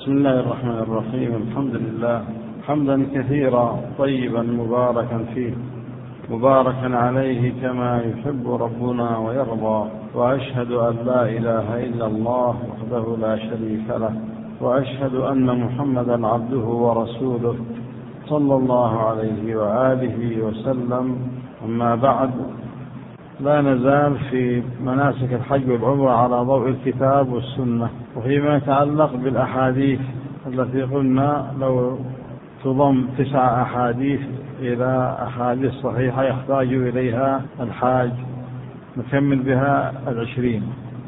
بسم الله الرحمن الرحيم. الحمد لله حمدا كثيرا طيبا مباركا فيه، مباركا عليه كما يحب ربنا ويرضى. وأشهد أن لا إله إلا الله وحده لا شريك له، وأشهد أن محمدا عبده ورسوله صلى الله عليه وآله وسلم. أما بعد، لا نزال في مناسك الحج والعمرة على ضوء الكتاب والسنة، وفيما يتعلق بالأحاديث التي قلنا لو تضم 9 أحاديث إلى أحاديث صحيحة يحتاج إليها الحاج، نكمل بها 20.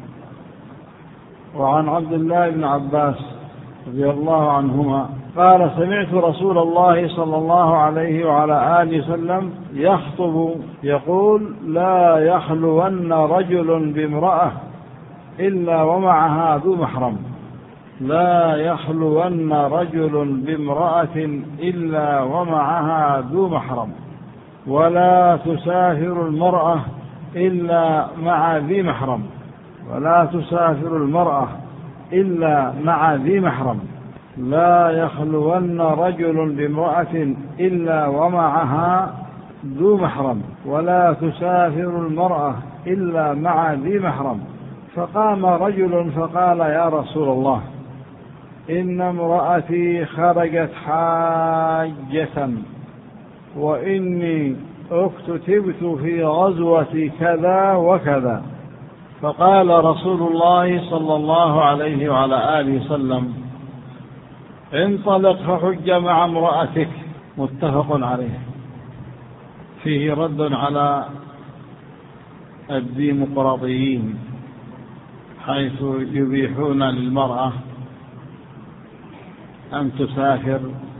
وعن عبد الله بن عباس رضي الله عنهما قال: سمعت رسول الله صلى الله عليه وعلى آله وسلم يخطب يقول: لا يخلون رجل بامرأة إلا ومعها ذو محرم. لا يخلون رجل بامرأة إلا ومعها ذو محرم، ولا تسافر المرأة إلا مع ذي محرم، ولا تسافر المرأة إلا مع ذي محرم. لا يخلون رجل بامرأة إلا ومعها ذو محرم، ولا تسافر المرأة إلا مع ذي محرم. فقام رجل فقال: يا رسول الله، إن امرأتي خرجت حاجة، وإني اكتتبت في غزوة كذا وكذا. فقال رسول الله صلى الله عليه وعلى آله وسلم: انطلق فحج مع امرأتك. متفق عليه. فيه رد على الديمقراطيين، حيث يبيحون للمرأة أن تسافر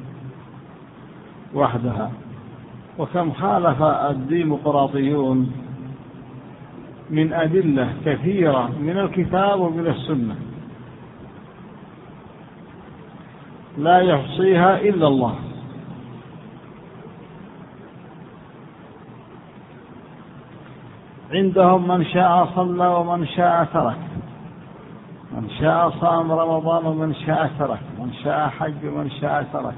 وحدها. وكم خالف الديمقراطيون من أدلة كثيرة من الكتاب ومن السنة لا يحصيها إلا الله. عندهم من شاء صلى ومن شاء ترك، من شاء صام رمضان ومن شاء ترك، من شاء حج ومن شاء ترك.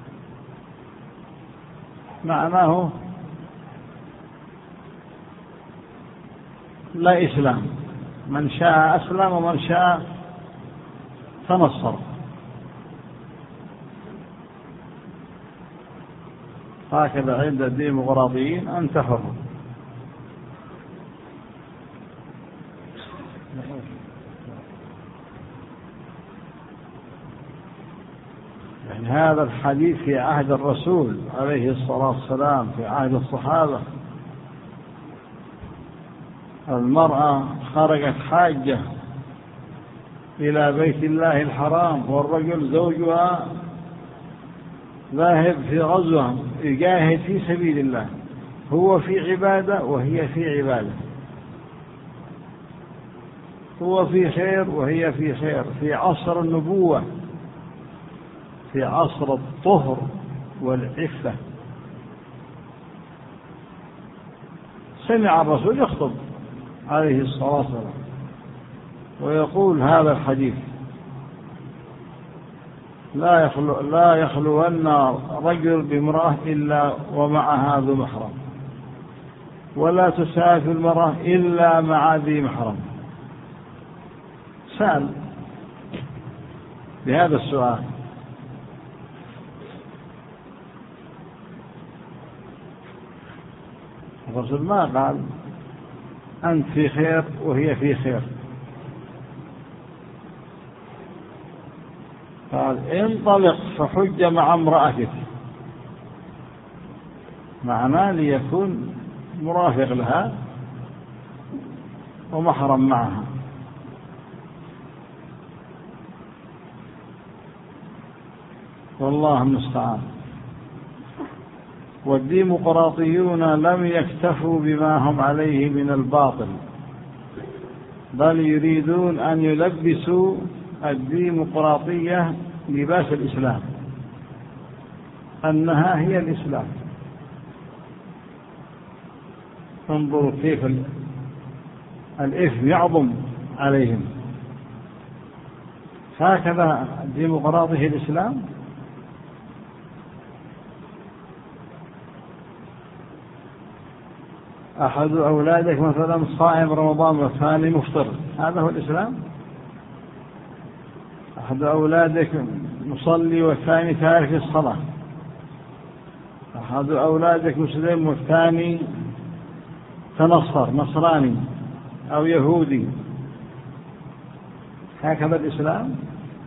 معناه لا إسلام، من شاء أسلم ومن شاء تنصر. هكذا عند الديمقراطيين أنت حر. يعني هذا الحديث في عهد الرسول عليه الصلاة والسلام، في عهد الصحابة. المرأة خرجت حاجة إلى بيت الله الحرام، والرجل زوجها ذاهب في غزوة يجاهد في سبيل الله، هو في عبادة وهي في عبادة، هو في خير وهي في خير، في عصر النبوة، في عصر الطهر والعفة. سمع الرسول يخطب عليه الصلاة والسلام ويقول هذا الحديث: لا يخلون رجل بامرأة إلا ومعها ذو محرم، ولا تسافر المرأة إلا مع ذي محرم. سأل بهذا السؤال: الرسول ما قال أنت في خير وهي في خير، قال: انطلق فحج مع امرأتك، معناه ليكون مرافق لها ومحرم معها. والله المستعان. والديمقراطيون لم يكتفوا بما هم عليه من الباطل، بل يريدون أن يلبسوا الديمقراطية لباس الإسلام، أنها هي الإسلام. انظروا كيف الإثم يعظم عليهم. هكذا ديمقراطية الإسلام. أحد أولادك مثلا صائم رمضان والثاني مفطر، هذا هو الإسلام؟ أحد أولادك مصلي والثاني تارك الصلاة، أحد أولادك مسلم والثاني تنصر نصراني أو يهودي، هكذا الإسلام؟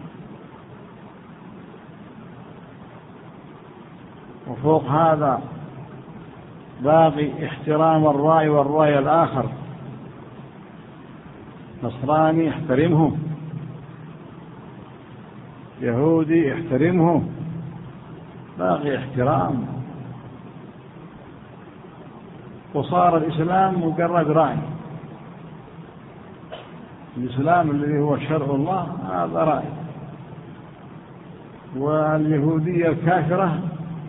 وفوق هذا باقي احترام الرأي والرأي الآخر، نصراني احترمه، يهودي احترمه، باقي احترام. وصار الإسلام مجرد رأي، الإسلام الذي هو شرع الله هذا رأي، واليهودية الكافرة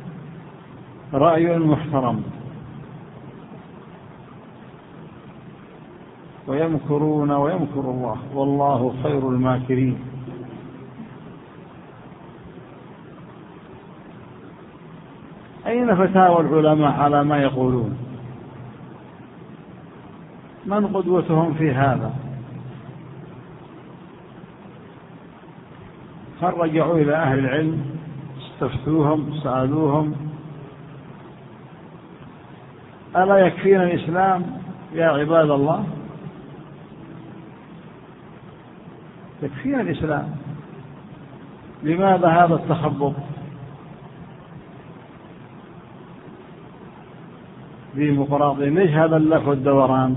رأي محترم. ويمكرون ويمكر الله والله خير الماكرين. أين فتاوى العلماء على ما يقولون؟ من قدوتهم في هذا؟ هل رجعوا إلى أهل العلم استفتوهم سألوهم؟ ألا يكفينا الإسلام يا عباد الله؟ يكفينا الإسلام، لماذا هذا التخبط؟ ديمقراطية، ليش هذا اللف والدوران؟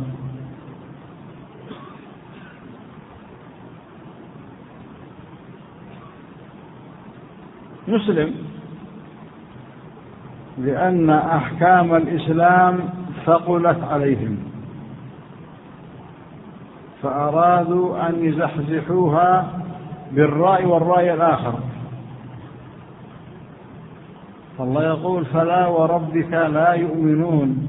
نسلم لأن أحكام الإسلام ثقلت عليهم فأرادوا أن يزحزحوها بالرأي والرأي الآخر. فالله يقول فلا وربك لا يؤمنون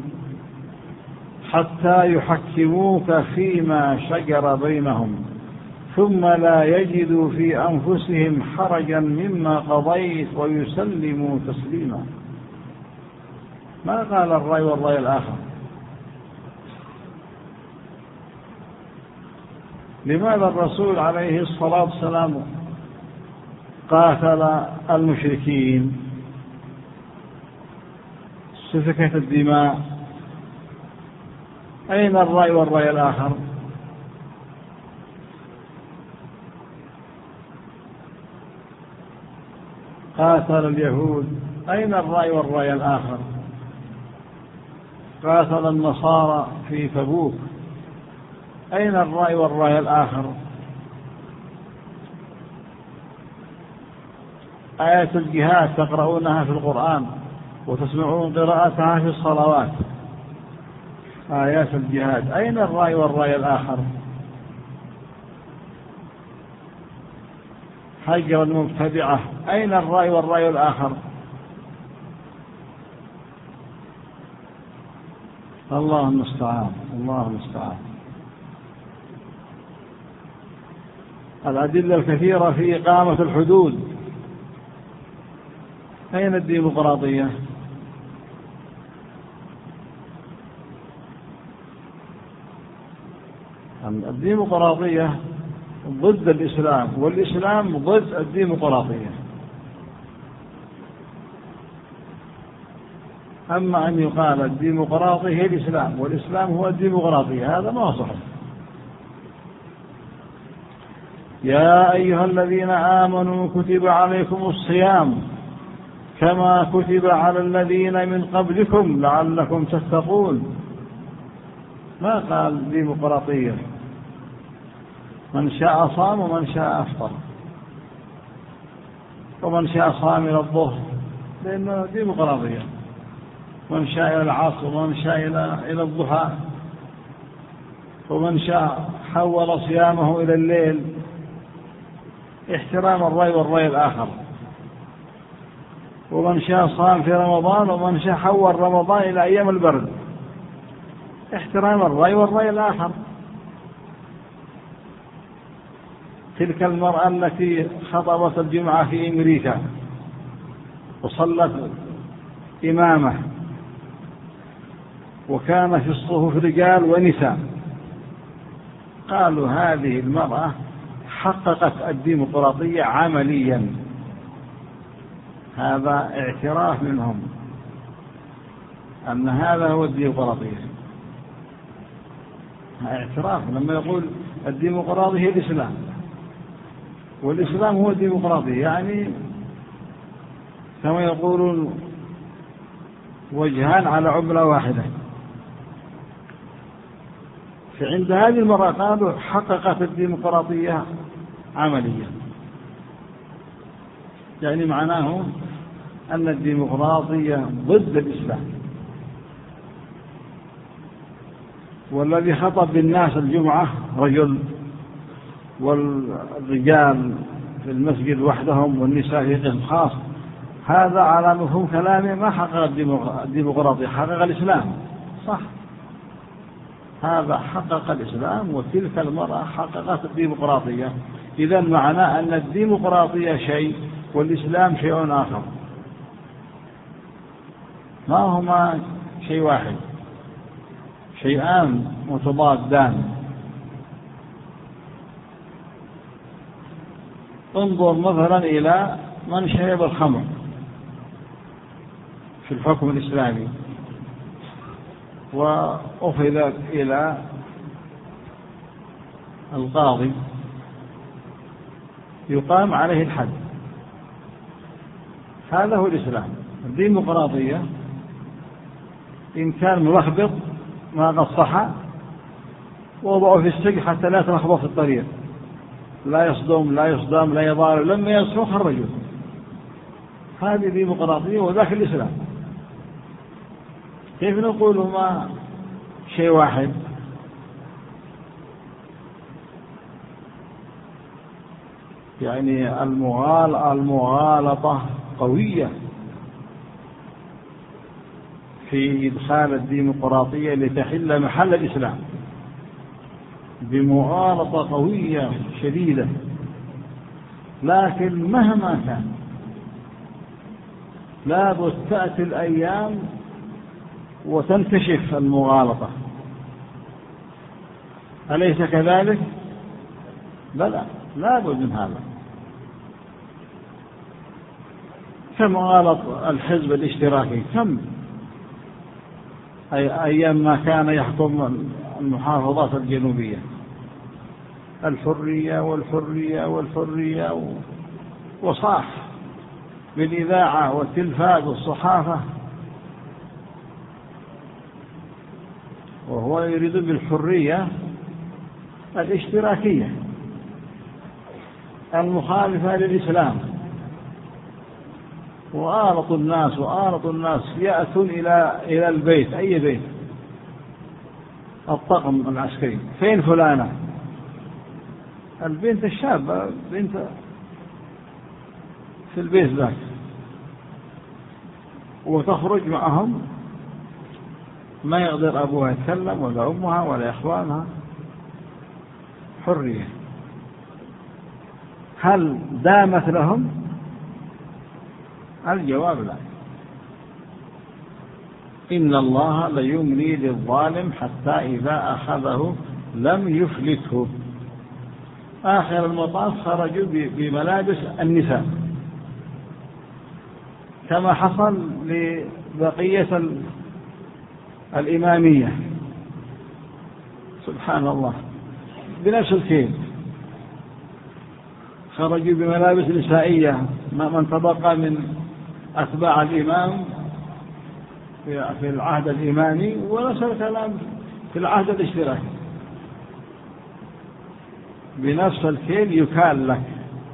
حتى يحكموك فيما شجر بينهم ثم لا يجدوا في أنفسهم حرجا مما قضيت ويسلموا تسليما. ما قال الرأي والرأي الآخر. لماذا الرسول عليه الصلاة والسلام قاتل المشركين؟ سفكت الدماء، أين الرأي والرأي الآخر؟ قاتل اليهود، أين الرأي والرأي الآخر؟ قاتل النصارى في تبوك، أين الرأي والرأي الآخر؟ آية الجهاد تقرؤونها في القرآن وتسمعون قراءتها في الصلوات، آيات الجهاد، أين الرأي والرأي الآخر؟ حجر المبتدعة، أين الرأي والرأي الآخر؟ الله المستعان، الله المستعان. الأدلة الكثيرة في إقامة الحدود، أين الديمقراطية؟ الديمقراطية ضد الإسلام والإسلام ضد الديمقراطية. أما أن يقال الديمقراطية هي الإسلام والإسلام هو الديمقراطية هذا ما صحيح. يا أيها الذين آمنوا كتب عليكم الصيام كما كتب على الذين من قبلكم لعلكم تتقون. ما قال ديمقراطية، من شاء صام ومن شاء أفطر، ومن شاء صام إلى الظهر لأنه ديمقراطية، من شاء إلى العصر ومن شاء إلى الضحى، ومن شاء حول صيامه إلى الليل، احترام الرأي والرأي الآخر. ومن شاء صام في رمضان ومن شاء حول رمضان إلى أيام البرد، احترام الرأي والرأي الآخر. تلك المرأة التي خطبت الجمعة في أمريكا وصلت إمامة وكان في الصفوف رجال ونساء، قالوا هذه المرأة حققت الديمقراطية عمليا. هذا اعتراف منهم أن هذا هو الديمقراطية، اعتراف. لما يقول الديمقراطية هي الإسلام والإسلام هو الديمقراطية، يعني كما يقولون وجهان على عملة واحدة. فعند هذه المرأة قالوا حققت الديمقراطية عمليا، يعني معناه أن الديمقراطية ضد الإسلام. والذي خطب بالناس الجمعة رجل والرجال في المسجد وحدهم والنساء في قسم خاص، هذا على مفهوم كلامه ما حقق الديمقراطية، حقق الإسلام. صح، هذا حقق الإسلام وتلك المرأة حققت الديمقراطية. إذا معناه أن الديمقراطية شيء والإسلام شيء آخر، ما هما شيء واحد، شيئان متضادان. انظر مثلا إلى من شرب الخمر في الحكم الإسلامي وأخذ إلى القاضي يقام عليه الحد، هذا هو الإسلام. الديمقراطية إن كان ملخبط ما قصح وضعه في السجن حتى لا تلخبط في الطريق، لا يصدم لا يصدم لا يضارب، لما يصرخ خرجوا. هذه ديمقراطية وذاك الإسلام. كيف نقول هما شيء واحد؟ يعني المغالطة قوية في إدخال الديمقراطية لتحل محل الإسلام، بمغالطة قوية شديدة. لكن مهما كان لابد تأتي الأيام وتنكشف المغالطة، أليس كذلك؟ بلى، لابد من هذا. كم غلط الحزب الاشتراكي، كم أيام ما كان يحكم المحافظات الجنوبية، الحرية والحرية والحرية، وصاح بالإذاعة والتلفاز والصحافة، وهو يريد بالحرية الاشتراكية المخالفة للإسلام. وآرط الناس يأتون إلى البيت، أي بيت، الطقم العسكري، فين فلانة؟ البنت الشابة، بنت في البيت ذاك، وتخرج معهم، ما يقدر أبوها يتكلم ولا أمها ولا إخوانها، حرية. هل دامت لهم؟ الجواب لا. إن الله ليملي للظالم حتى إذا أخذه لم يفلته. آخر المطاف خرجوا بملابس النساء كما حصل لبقية الإمامية، سبحان الله، بنفس الكيل خرجوا بملابس نسائية من تبقى من أتباع الإمام في العهد الإمامي، ونفس الكلام في العهد الاشتراكي، بنفس الكيل يكال لك.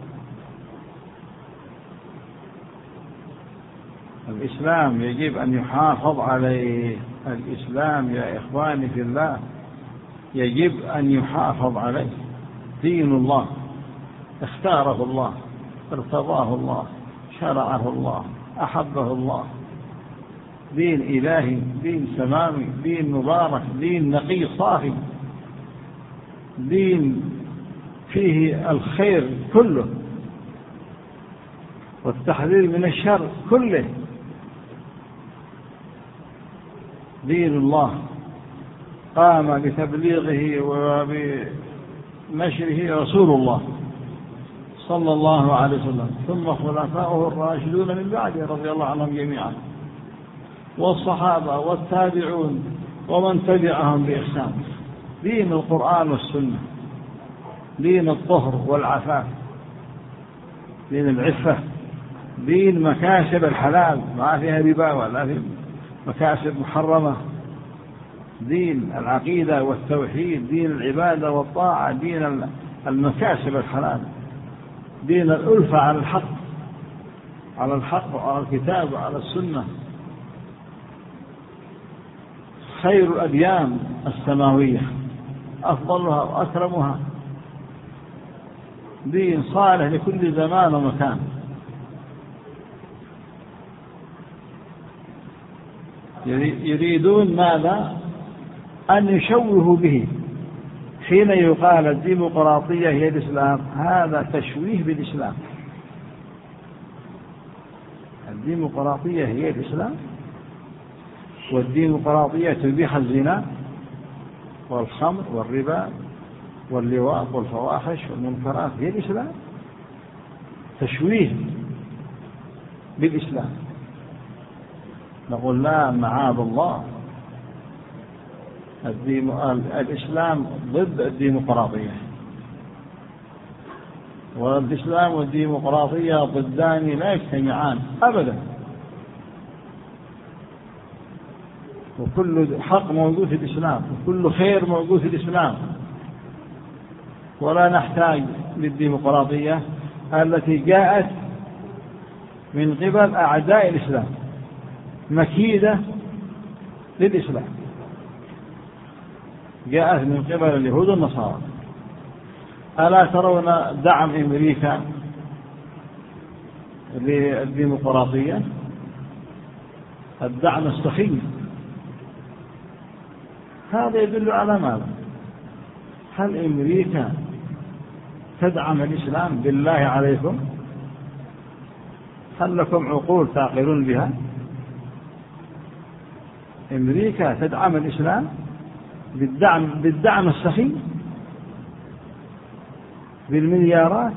الإسلام يجب أن يحافظ عليه، الإسلام يا إخواني في الله يجب أن يحافظ عليه. دين الله اختاره الله، ارتضاه الله، شرعه الله، أحبه الله، دين إلهي، دين سماوي، دين مبارك، دين نقي صافي، دين فيه الخير كله والتحذير من الشر كله. دين الله قام بتبليغه وبنشره رسول الله صلى الله عليه وسلم، ثم خلفاؤه الراشدون من بعده رضي الله عنهم جميعا، والصحابة والتابعون ومن تبعهم بإحسان. دين القرآن والسنة، دين الطهر والعفاف، دين العفة، دين مكاسب الحلال ما فيها ربا ولا في مكاسب محرمة، دين العقيدة والتوحيد، دين العبادة والطاعة، دين المكاسب الحلال، دين الألفة على الحق وعلى الكتاب وعلى السنة. خير الأديان السماوية أفضلها وأكرمها، دين صالح لكل زمان ومكان. يريدون ماذا؟ أن يشوهوا به. حين يقال الديمقراطية هي الإسلام، هذا تشويه بالإسلام. الديمقراطية هي الإسلام، والديمقراطية تبيح الزنا والخمر والربا واللواط والفواحش والمنكرات هي الإسلام. تشويه بالإسلام. نقول لا، معاذ الله، الإسلام ضد الديمقراطية، والإسلام والديمقراطية ضدان لا يجتمعان أبدا. وكل حق موجود في الإسلام، وكل خير موجود في الإسلام، ولا نحتاج للديمقراطية التي جاءت من قبل أعداء الإسلام مكيدة للإسلام، جاءت من قبل اليهود والنصارى. ألا ترون دعم أمريكا للديمقراطية؟ الدعم السخي. هذا يدل على ماذا؟ هل أمريكا تدعم الإسلام؟ بالله عليكم، هل لكم عقول تعقلون بها؟ أمريكا تدعم الإسلام بالدعم السخي بالمليارات؟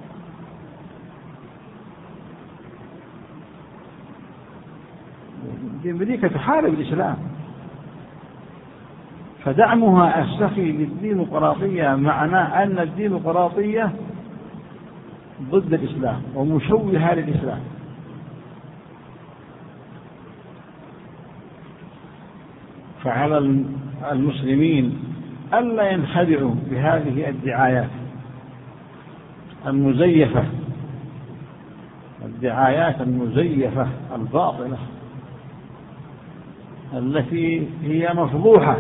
أمريكا تحارب الإسلام، فدعمها السخي للديمقراطية معناه أن الديمقراطية ضد الإسلام ومشوهة للإسلام. فعلى المسلمين ألا ينخدعوا بهذه الدعايات المزيفة، الدعايات المزيفة الباطلة التي هي مفضوحة.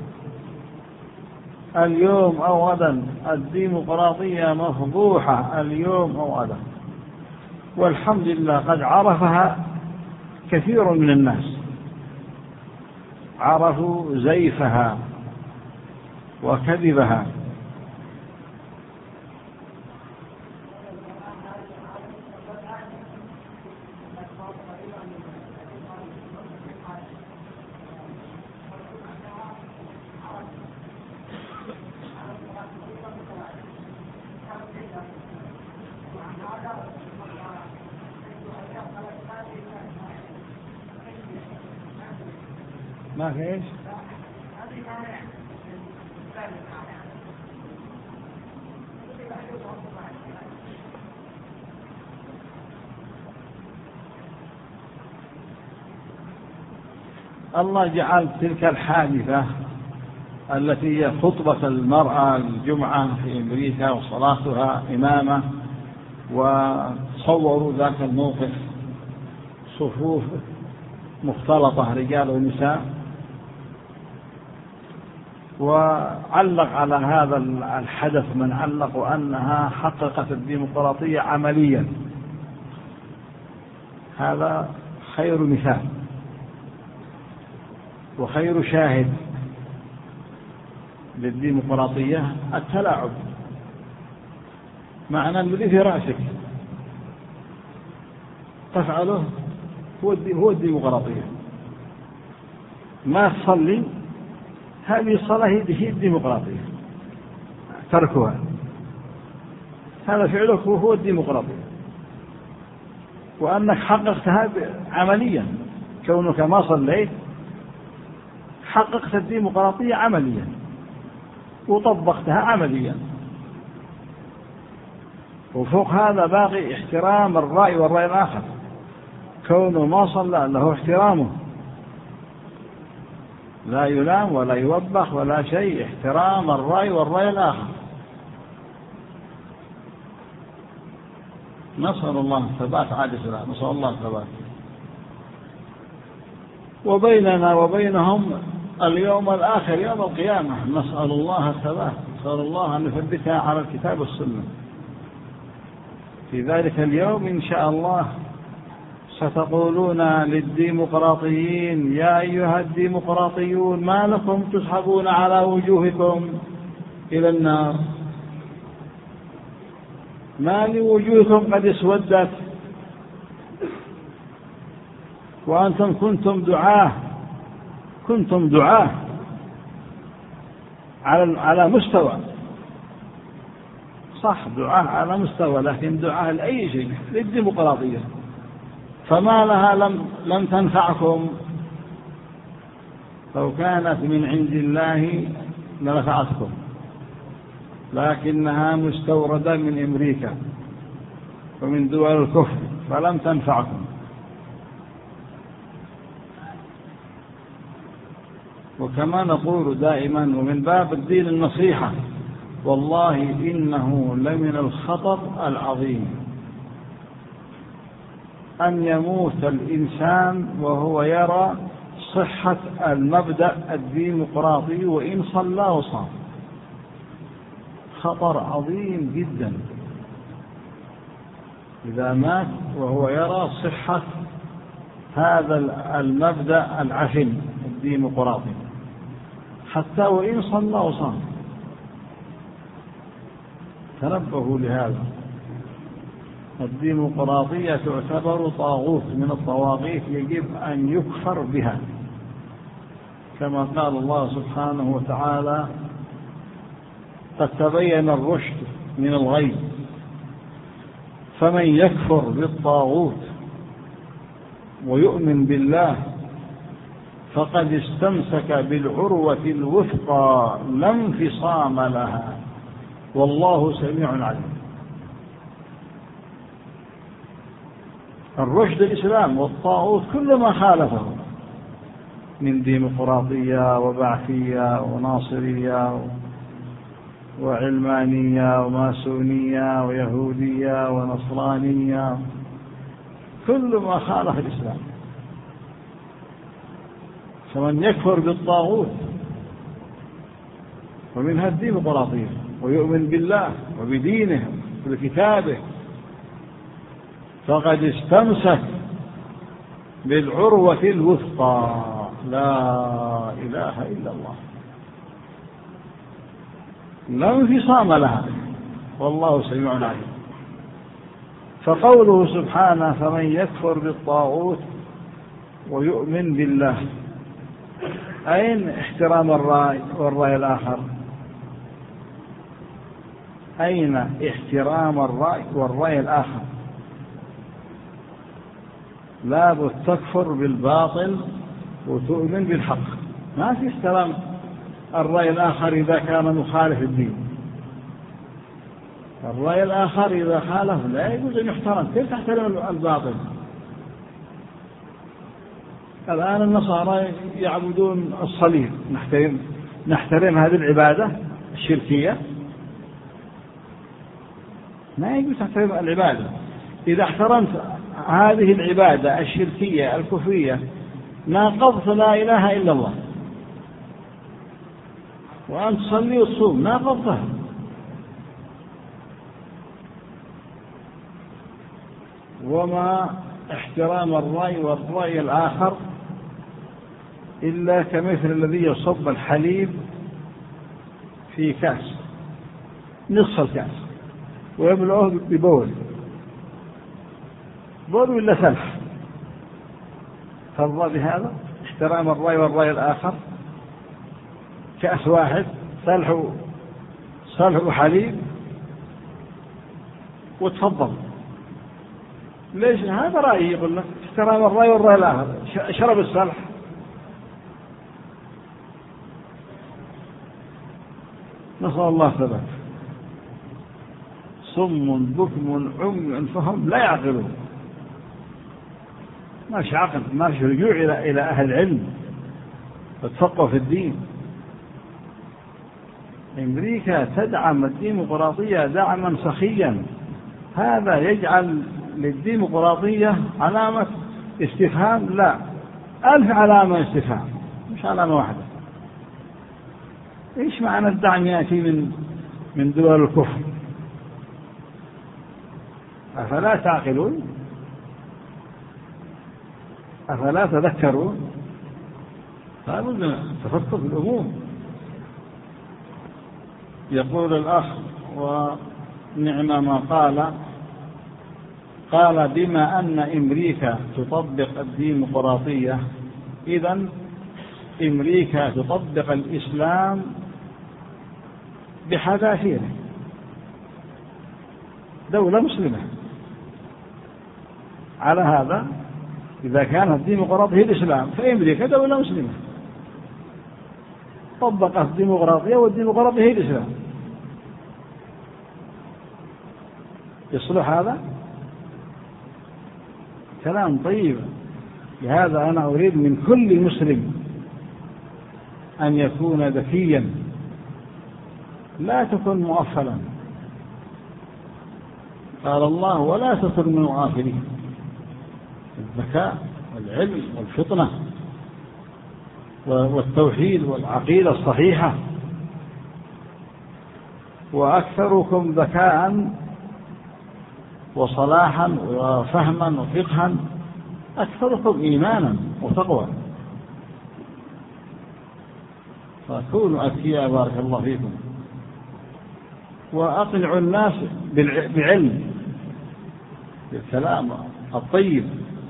اليوم أو غدا الديمقراطية مفضوحة، اليوم أو غدا، والحمد لله قد عرفها كثير من الناس، عرفوا زيفها وكذبها. ما في إيش؟ الله جعل تلك الحادثة التي هي خطبة المرأة الجمعة في أمريكا وصلاتها إمامة، وصوروا ذاك الموقف صفوف مختلطة رجال ونساء، وعلق على هذا الحدث من علق أنها حققت الديمقراطية عمليا. هذا خير مثال وخير شاهد للديمقراطية. التلاعب معنى الذي في رأسك تفعله هو الديمقراطية. ما تصلي، هذه الصلاة هي الديمقراطية، تركها هذا فعلك هو الديمقراطية. وأنك حققتها عمليا، كونك ما صليت حققت الديمقراطية عمليا وطبقتها عمليا. وفوق هذا باقي احترام الرأي والرأي الآخر، كونه ما صلى له احترامه، لا يلام ولا يوبخ ولا شيء، احترام الرأي والرأي الآخر. نسأل الله الثبات عاد السلام، نسأل الله الثبات. وبيننا وبينهم اليوم الآخر يوم القيامة، نسأل الله الثبات، نسأل الله أن يثبتها على الكتاب والسنة. في ذلك اليوم إن شاء الله ستقولون للديمقراطيين: يا أيها الديمقراطيون ما لكم تسحبون على وجوهكم إلى النار، ما لوجوهكم قد اسودت وأنتم كنتم دعاة على مستوى، صح دعاة على مستوى، لكن دعاة لأي شيء، للديمقراطية، فما لها لم تنفعكم. لو كانت من عند الله لنفعتكم، لكنها مستوردة من أمريكا ومن دول الكفر فلم تنفعكم. وكما نقول دائما ومن باب الدين النصيحة: والله إنه لمن الخطر العظيم أن يموت الإنسان وهو يرى صحة المبدأ الديمقراطي وإن صلى وصام. خطر عظيم جدا إذا مات وهو يرى صحة هذا المبدأ العفن الديمقراطي، حتى وإن صلى وصام. تنبهوا لهذا. الديمقراطية تعتبر طاغوت من الطواغيت يجب أن يكفر بها، كما قال الله سبحانه وتعالى: قد تبين الرشد من الغي، فمن يكفر بالطاغوت ويؤمن بالله فقد استمسك بالعروة الوثقى لا انفصام لها والله سميع عليم. الرشد الإسلام، والطاغوت كل ما خالفه من ديمقراطية وبعثية وناصرية وعلمانية وماسونية ويهودية ونصرانية، كل ما خالف الإسلام. فمن يكفر بالطاغوت ومنها الديمقراطية ويؤمن بالله وبدينه وبكتابه فقد استمسك بالعروة الوثقى لا إله إلا الله لا انفصام لها والله سميع عليم. فقوله سبحانه: فمن يكفر بالطاغوت ويؤمن بالله، أين احترام الرأي والرأي الآخر؟ أين احترام الرأي والرأي الآخر؟ لابد تكفر بالباطل وتؤمن بالحق. ما في احترام الرأي الآخر إذا كان مخالف الدين. الرأي الآخر إذا خالف لا يجوز أن يحترم. كيف تحترم الباطل؟ الآن النصارى يعبدون الصليب، نحترم هذه العبادة الشركية؟ ما يجوز تحترم العبادة. إذا احترمت هذه العبادة الشركية الكفرية ناقضت لا إله إلا الله، وأن تصلي وتصوم ناقضتها. وما احترام الرأي والرأي الآخر إلا كمثل الذي يصب الحليب في كأس، نصف الكأس ويملؤه ببول ولا سلح، ترضى بهذا؟ احترام الرأي والرأي الآخر. كأس واحد سلح وحليب وتفضل. ليش؟ هذا رأيي، يقول لك احترام الرأي والرأي الآخر، اشرب السلح. نسأل الله ثبات. صم بكم عمي فهم لا يعقلون. ما في عقل، ما في رجوع إلى أهل العلم وتفقه في الدين. أمريكا تدعم الديمقراطية دعما سخيا، هذا يجعل للديمقراطية علامة استفهام، لا 1000 علامة استفهام، مش علامة واحدة. إيش معنى الدعم يأتي من دول الكفر؟ أفلا تعقلون؟ أفلا تذكرون؟ لابد تفكر في الأمور. يقول الأخ ونعم ما قال بما أن أمريكا تطبق الديمقراطية، إذن أمريكا تطبق الإسلام بحذافيره. دولة مسلمة، على هذا إذا كانت الديمقراطية هي الإسلام فأمريكا دولة مسلمة طبقت الديمقراطية، والديمقراطية هي الإسلام. يصلح هذا؟ كلام طيب. لهذا أنا أريد من كل مسلم أن يكون ذكيا، لا تكن مغفلا. قال الله ولا تكن من الغافلين. الذكاء والعلم والفطنة والتوحيد والعقيدة الصحيحة. وأكثركم ذكاء وصلاحا وفهما وفقها أكثركم إيمانا وتقوى. فكونوا أذكياء بارك الله فيكم، وأقنعوا الناس بعلم، بالكلام الطيب.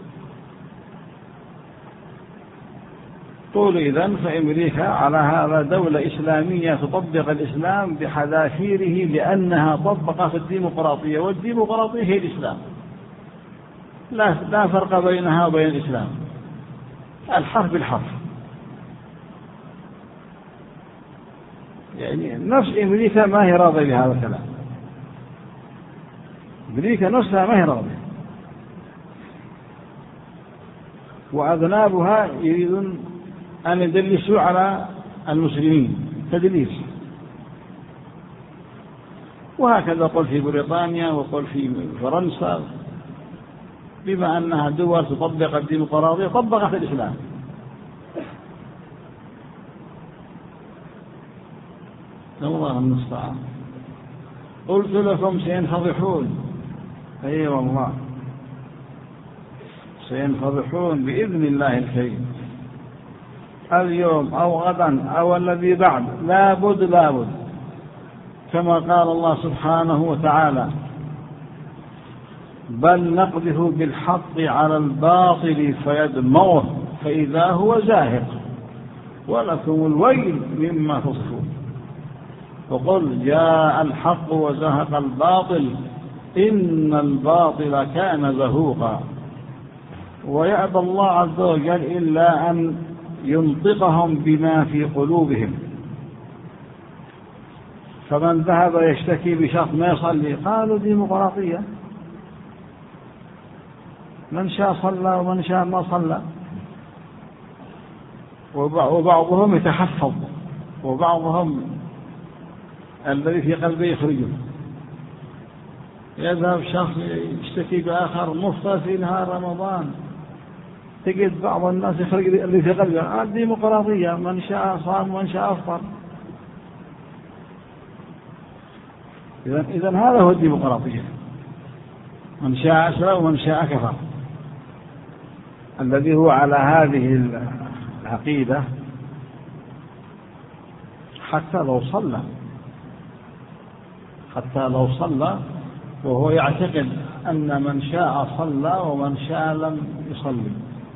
قول إذن فأمريكا على هذا دولة إسلامية تطبق الإسلام بحذافيره لأنها طبقت الديمقراطية، والديمقراطية هي الإسلام، لا فرق بينها وبين الإسلام، الحرف بالحرف. يعني نفس أمريكا ما هي راضية بهذا الكلام، أمريكا نفسها ما هي راضية، وأذنابها يريدون أن يدلسوا على المسلمين تدليس. وهكذا قل في بريطانيا وقل في فرنسا، بما أنها دول تطبق الديمقراطية طبقت الإسلام. الله المستعان. قلت لكم سينفضحون، أي والله سينفضحون بإذن الله الكريم، اليوم أو غدا أو الذي بعد، لابد كما قال الله سبحانه وتعالى بل نقذف بالحق على الباطل فيدمغه فإذا هو زاهق ولكم الويل مما تصفون. وقل جاء الحق وزهق الباطل إن الباطل كان زهوقا. ويأبى الله عز وجل إلا أن ينطقهم بما في قلوبهم. فمن ذهب يشتكي بشخص ما يصلي قالوا ديمقراطية، من شاء صلى ومن شاء ما صلى. وبعضهم يتحفظ، وبعضهم الذي في قلبه يخرجه. يذهب شخص يشتكي بآخر مفطر في نهار رمضان، تجد بعض الناس يخرج اللي في قلبه الديمقراطية، من شاء صام ومن شاء أفطر. إذن هذا هو الديمقراطية، من شاء أسلم ومن شاء كفر. الذي هو على هذه العقيدة حتى لو صلى وهو يعتقد أن من شاء صلى ومن شاء لم يصلي،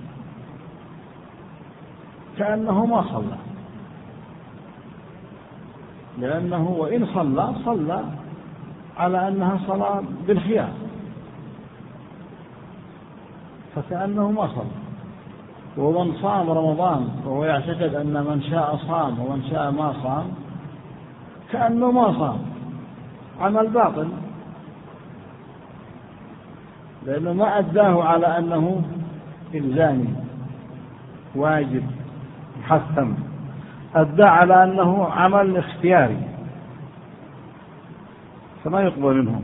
كأنه ما صلى، لأنه وإن صلى على أنها صلاة بالخيار، فكأنه ما صلى. ومن صام رمضان وهو يعتقد أن من شاء صام ومن شاء ما صام، كأنه ما صام، عمل باطل، لأنه ما أداه على أنه إلزامي واجب محتم، أدى على أنه عمل اختياري، فما يقبل منهم.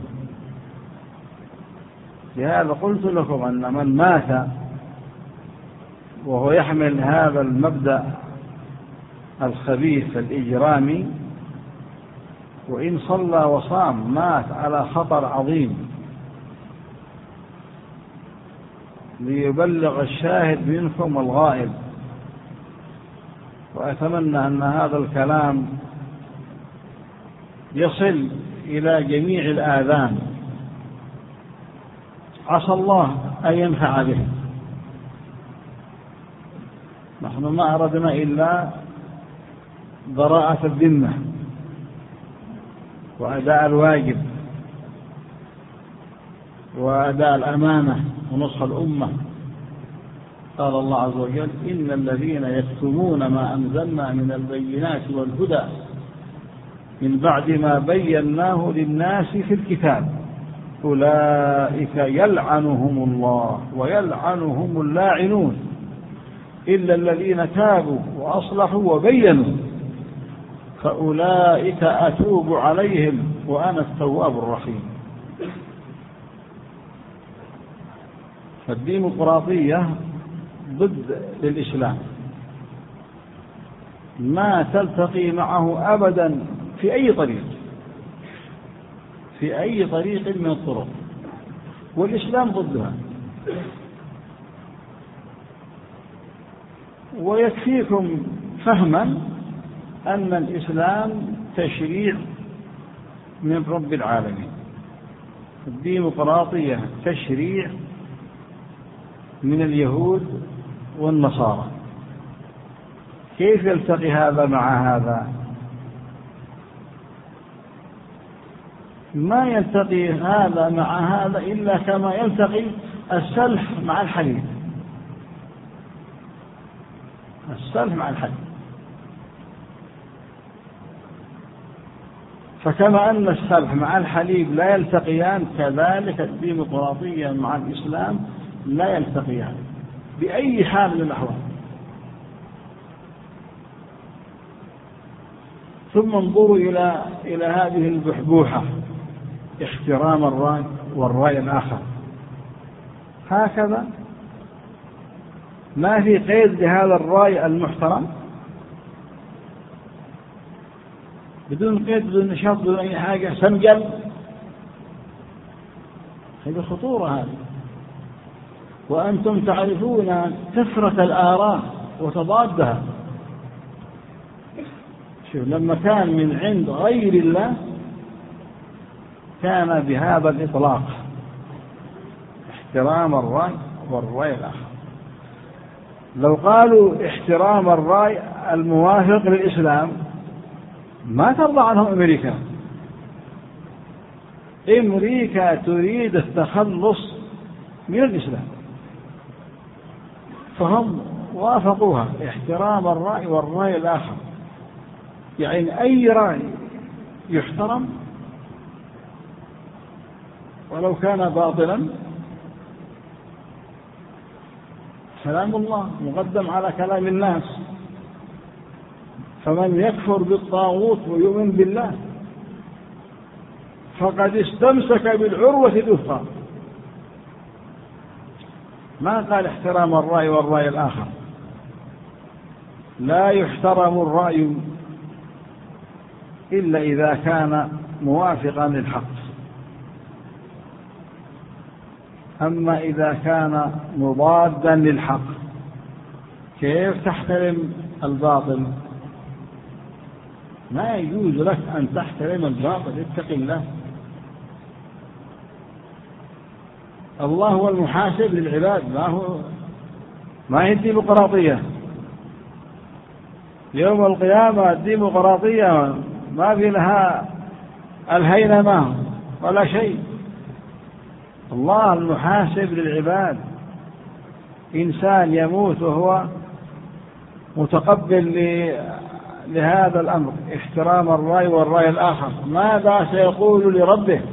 لهذا قلت لكم أن من مات وهو يحمل هذا المبدأ الخبيث الإجرامي، وإن صلى وصام مات على خطر عظيم. ليبلغ الشاهد منكم الغائب، وأتمنى أن هذا الكلام يصل إلى جميع الآذان، عسى الله أن ينفع به. نحن ما أردنا إلا براءة الذمة وأداء الواجب وأداء الأمانة ونصح الأمة. قال الله عز وجل: إن الذين يكتمون ما أنزلنا من البينات والهدى من بعد ما بيناه للناس في الكتاب أولئك يلعنهم الله ويلعنهم اللاعنون إلا الذين تابوا وأصلحوا وبينوا فأولئك أتوب عليهم وأنا التواب الرحيم. فالديمقراطية ضد للإسلام، ما تلتقي معه أبدا في أي طريق، في أي طريق من الطرق، والإسلام ضدها. ويكفيكم فهما أن الإسلام تشريع من رب العالمين، الديمقراطية تشريع من اليهود والنصارى. كيف يلتقي هذا مع هذا؟ ما يلتقي هذا مع هذا إلا كما يلتقي السلح مع الحليب. السلح مع الحليب. فكما أن السلح مع الحليب لا يلتقيان، كذلك الديمقراطية مع الإسلام لا يلتقيان بأي حال من الأحوال. ثم انظروا إلى هذه البحبوحة، احترام الرأي والرأي الآخر، هكذا ما في قيد لهذا الرأي المحترم، بدون قيد، بدون نشاط، بدون أي حاجة، سنجل. هذه خطورة هذه. وأنتم تعرفون كثرة الآراء وتضادها. شوف، لما كان من عند غير الله كان بهذا الإطلاق، احترام الرأي والرأي الآخر. لو قالوا احترام الرأي الموافق للإسلام ما ترضى عنهم أمريكا. أمريكا تريد التخلص من الإسلام، فهم وافقوها، احترام الرأي والرأي الآخر، يعني أي رأي يحترم ولو كان باطلا. كلام الله مقدم على كلام الناس، فمن يكفر بالطاغوت ويؤمن بالله فقد استمسك بالعروة الوثقى. ما قال احترام الرأي والرأي الآخر. لا يحترم الرأي إلا إذا كان موافقا للحق، أما إذا كان مضادا للحق كيف تحترم الباطل؟ ما يجوز لك أن تحترم الباطل، اتق الله. الله هو المحاسب للعباد، ما هي الديمقراطية. يوم القيامة الديمقراطية ما في لها الهينمة ولا شيء. الله المحاسب للعباد. إنسان يموت وهو متقبل لهذا الأمر، احترام الرأي والرأي الآخر، ماذا سيقول لربه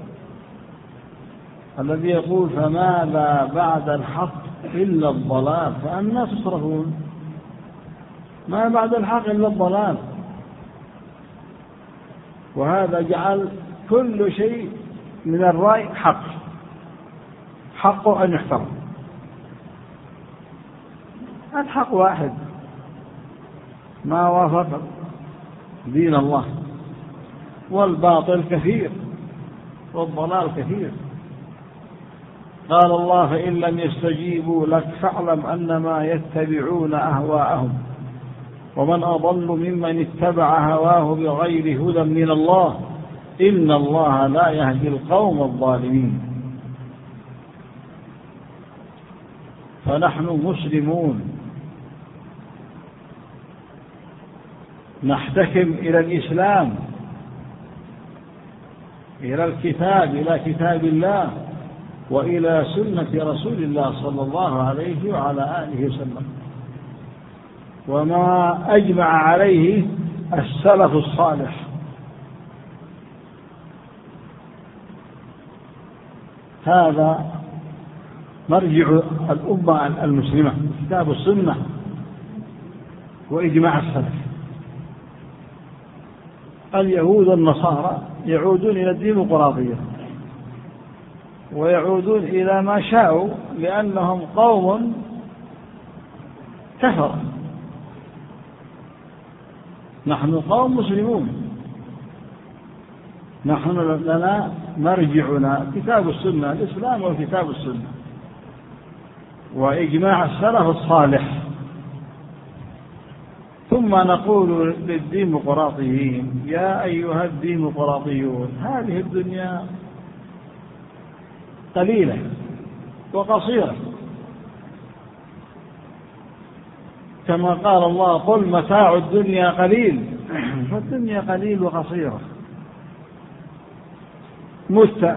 الذي يقول فماذا بعد الحق إلا الضلال فأنى تصرفون؟ ما بعد الحق إلا الضلال. وهذا جعل كل شيء من الرأي حقه أن يحترم. الحق واحد ما وافق دين الله، والباطل كثير والضلال كثير. قال الله فإن لم يستجيبوا لك فاعلم أنما يتبعون أهواءهم ومن أضل ممن اتبع هواه بغير هدى من الله إن الله لا يهدي القوم الظالمين. فنحن مسلمون نحتكم إلى الإسلام، إلى الكتاب، إلى كتاب الله وإلى سنة رسول الله صلى الله عليه وعلى آله وسلم، وما أجمع عليه السلف الصالح. هذا مرجع الأمة المسلمة، كتاب السنة وإجماع السلف. اليهود والنصارى يعودون إلى الديمقراطية ويعودون إلى ما شاءوا لأنهم قوم كفر. نحن قوم مسلمون، نحن لنا مرجعنا كتاب السنة، الإسلام وكتاب السنة وإجماع السلف الصالح. ثم نقول للديمقراطيين يا أيها الديمقراطيون هذه الدنيا قليلة وقصيرة، كما قال الله قل متاع الدنيا قليل، فالدنيا قليل وقصيرة. مت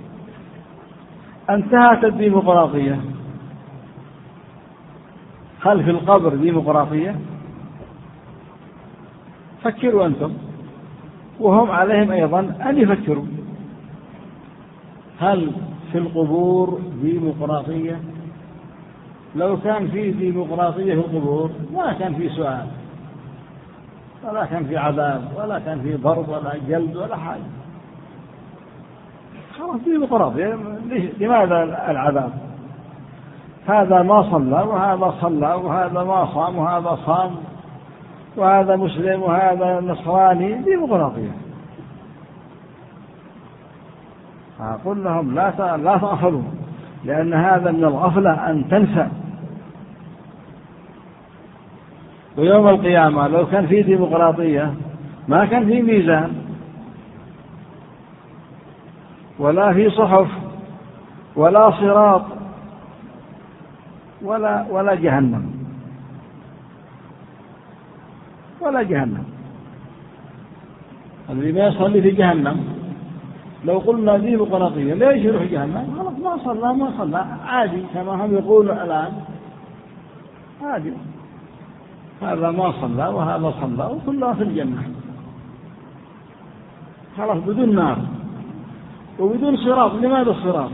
انتهت الديمقراطية، هل في القبر ديمقراطية؟ فكروا أنتم، وهم عليهم أيضا أن يفكروا، هل في القبور ديمقراطية؟ لو كان في ديمقراطية في القبور ما كان في سؤال ولا كان في عذاب ولا كان في ضرب ولا جلد ولا حاجة. خلاص ديمقراطية، لماذا العذاب؟ هذا ما صلى وهذا صلى، وهذا ما صام وهذا صام، وهذا مسلم وهذا نصراني، ديمقراطية. أقول لهم لا تغفلوا، لأن هذا من الغفلة أن تنسى. ويوم القيامة لو كان في ديمقراطية ما كان في ميزان ولا في صحف ولا صراط ولا جهنم ولا جهنم. الذي ما يصلي في جهنم لو قلنا ديمقراطية ليش يروح جهنم؟ خلاص ما صلى عادي، كما هم يقولون الآن عادي، هذا ما صلى وهذا صلى وكلها في الجنة، خلاص بدون نار وبدون صراط. لماذا الصراط؟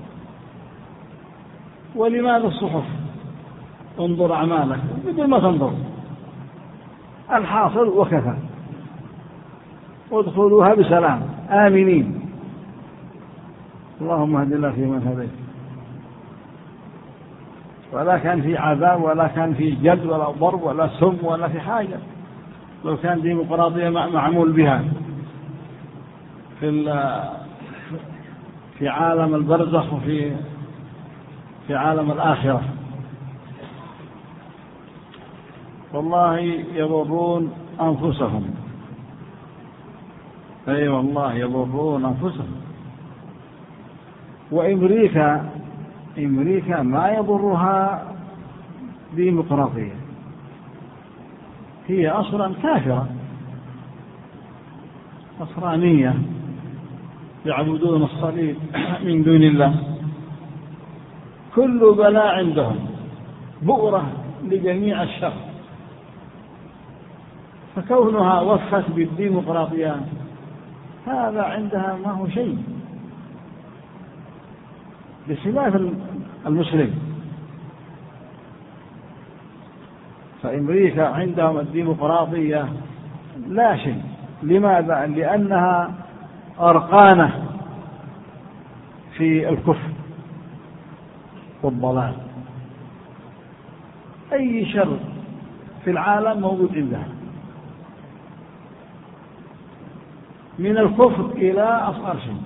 ولماذا الصحف؟ انظر أعمالك بدون ما تنظر، الحاصل وكفى، وادخلوها بسلام آمنين. اللهم اهدنا فيمن هديت، ولا كان في عذاب ولا كان في جلد ولا ضرب ولا سم ولا في حاجة. لو كان ديمقراطية معمول بها في عالم البرزخ وفي عالم الآخرة. والله يضرون أنفسهم، أي والله يضرون أنفسهم. وأمريكا أمريكا ما يضرها ديمقراطية، هي أصلا كافرة نصرانية يعبدون الصليب من دون الله، كل بلاء عندهم بؤرة لجميع الشر، فكونها وفت بالديمقراطية هذا عندها ما هو شيء، بخلاف المسلم. فأمريكا عندهم الديمقراطية لا شيء. لماذا؟ لأنها أرقانة في الكفر والضلال، أي شر في العالم موجود عندها، من الكفر إلى أصغر شيء.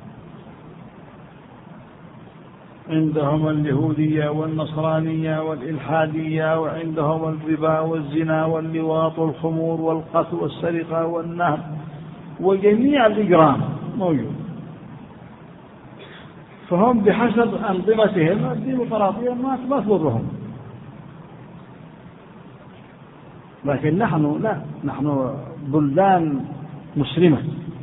عندهم اليهودية والنصرانية والإلحادية، وعندهم الربا والزنا واللواط والخمور والقتل والسرقة والنهب وجميع الإجرام موجود. فهم بحسب أنظمتهم الديمقراطية ما تضرهم، لكن نحن لا، نحن بلدان مسلمة.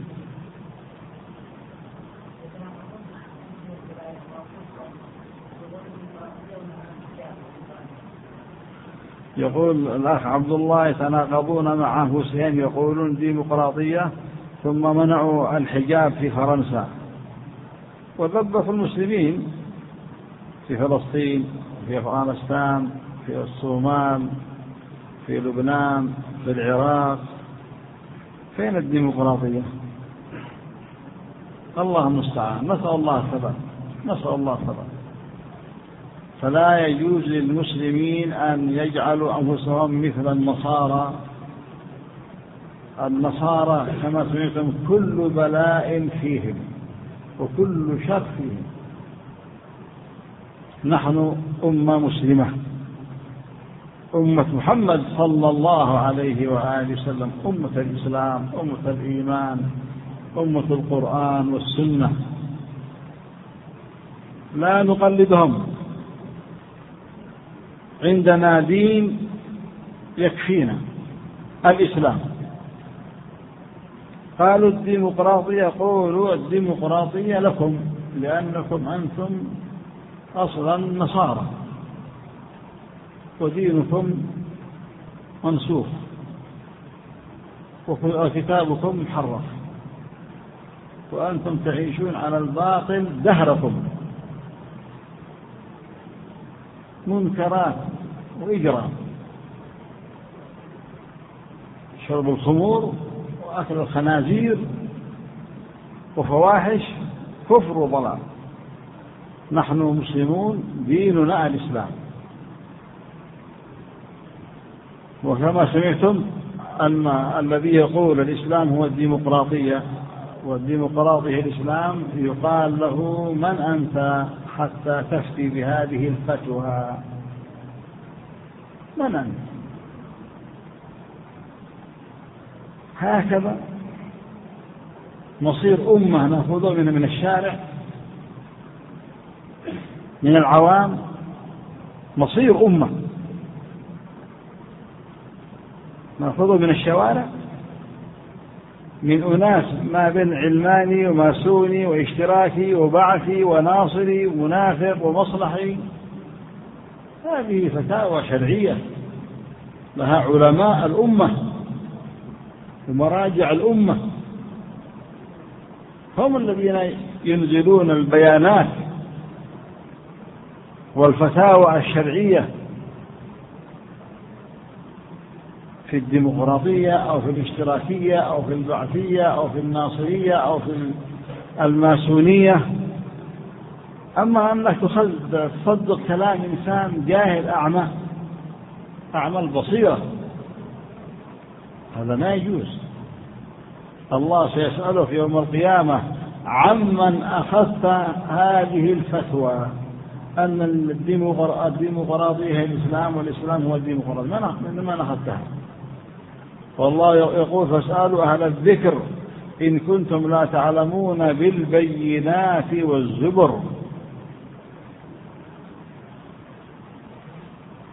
يقول الأخ عبد الله يتناقضون مع أنفسهم، يقولون ديمقراطية ثم منعوا الحجاب في فرنسا وذبحوا المسلمين في فلسطين، في أفغانستان، في الصومال، في لبنان، في العراق. فين الديمقراطية؟ الله المستعان، نسأل الله الثبات، نسأل الله الثبات. فلا يجوز للمسلمين أن يجعلوا أنفسهم مثل النصارى. النصارى كما سمعتم كل بلاء فيهم وكل شر فيهم. نحن أمة مسلمة، أمة محمد صلى الله عليه وآله وسلم، أمة الإسلام، أمة الإيمان، أمة القرآن والسنة، لا نقلدهم. عندنا دين يكفينا، الإسلام. قالوا الديمقراطية، قولوا الديمقراطية لكم لأنكم أنتم أصلا نصارى ودينكم منسوخ وكتابكم محرف وأنتم تعيشون على الباطل دهركم، منكرات وإجرام، شرب الخمور وأكل الخنازير وفواحش، كفر وضلال. نحن مسلمون، ديننا الإسلام. وكما سمعتم أن الذي يقول الإسلام هو الديمقراطية والديمقراطية الإسلام يقال له من أنت حتى تفتي بهذه الفتوى؟ من أنت؟ هكذا نصير أمة نأخذ من الشارع، من العوام، نصير أمة نأخذ من الشوارع، من أناس ما بين علماني وماسوني واشتراكي وبعثي وناصري ومنافق ومصلحي. هذه فتاوى شرعية لها علماء الأمة ومراجع الأمة، هم الذين ينزلون البيانات والفتاوى الشرعية في الديمقراطية أو في الاشتراكية أو في البعثية أو في الناصرية أو في الماسونية. أما أنك تصدق كلام إنسان جاهل أعمى البصيرة، هذا ما يجوز. الله سيسأله في يوم القيامة عمن أخذت هذه الفتوى أن الديمقراطية هي الإسلام والإسلام هو الديمقراطية، من أخذتها؟ والله يقول فاسألوا أهل الذكر إن كنتم لا تعلمون بالبينات والزبر.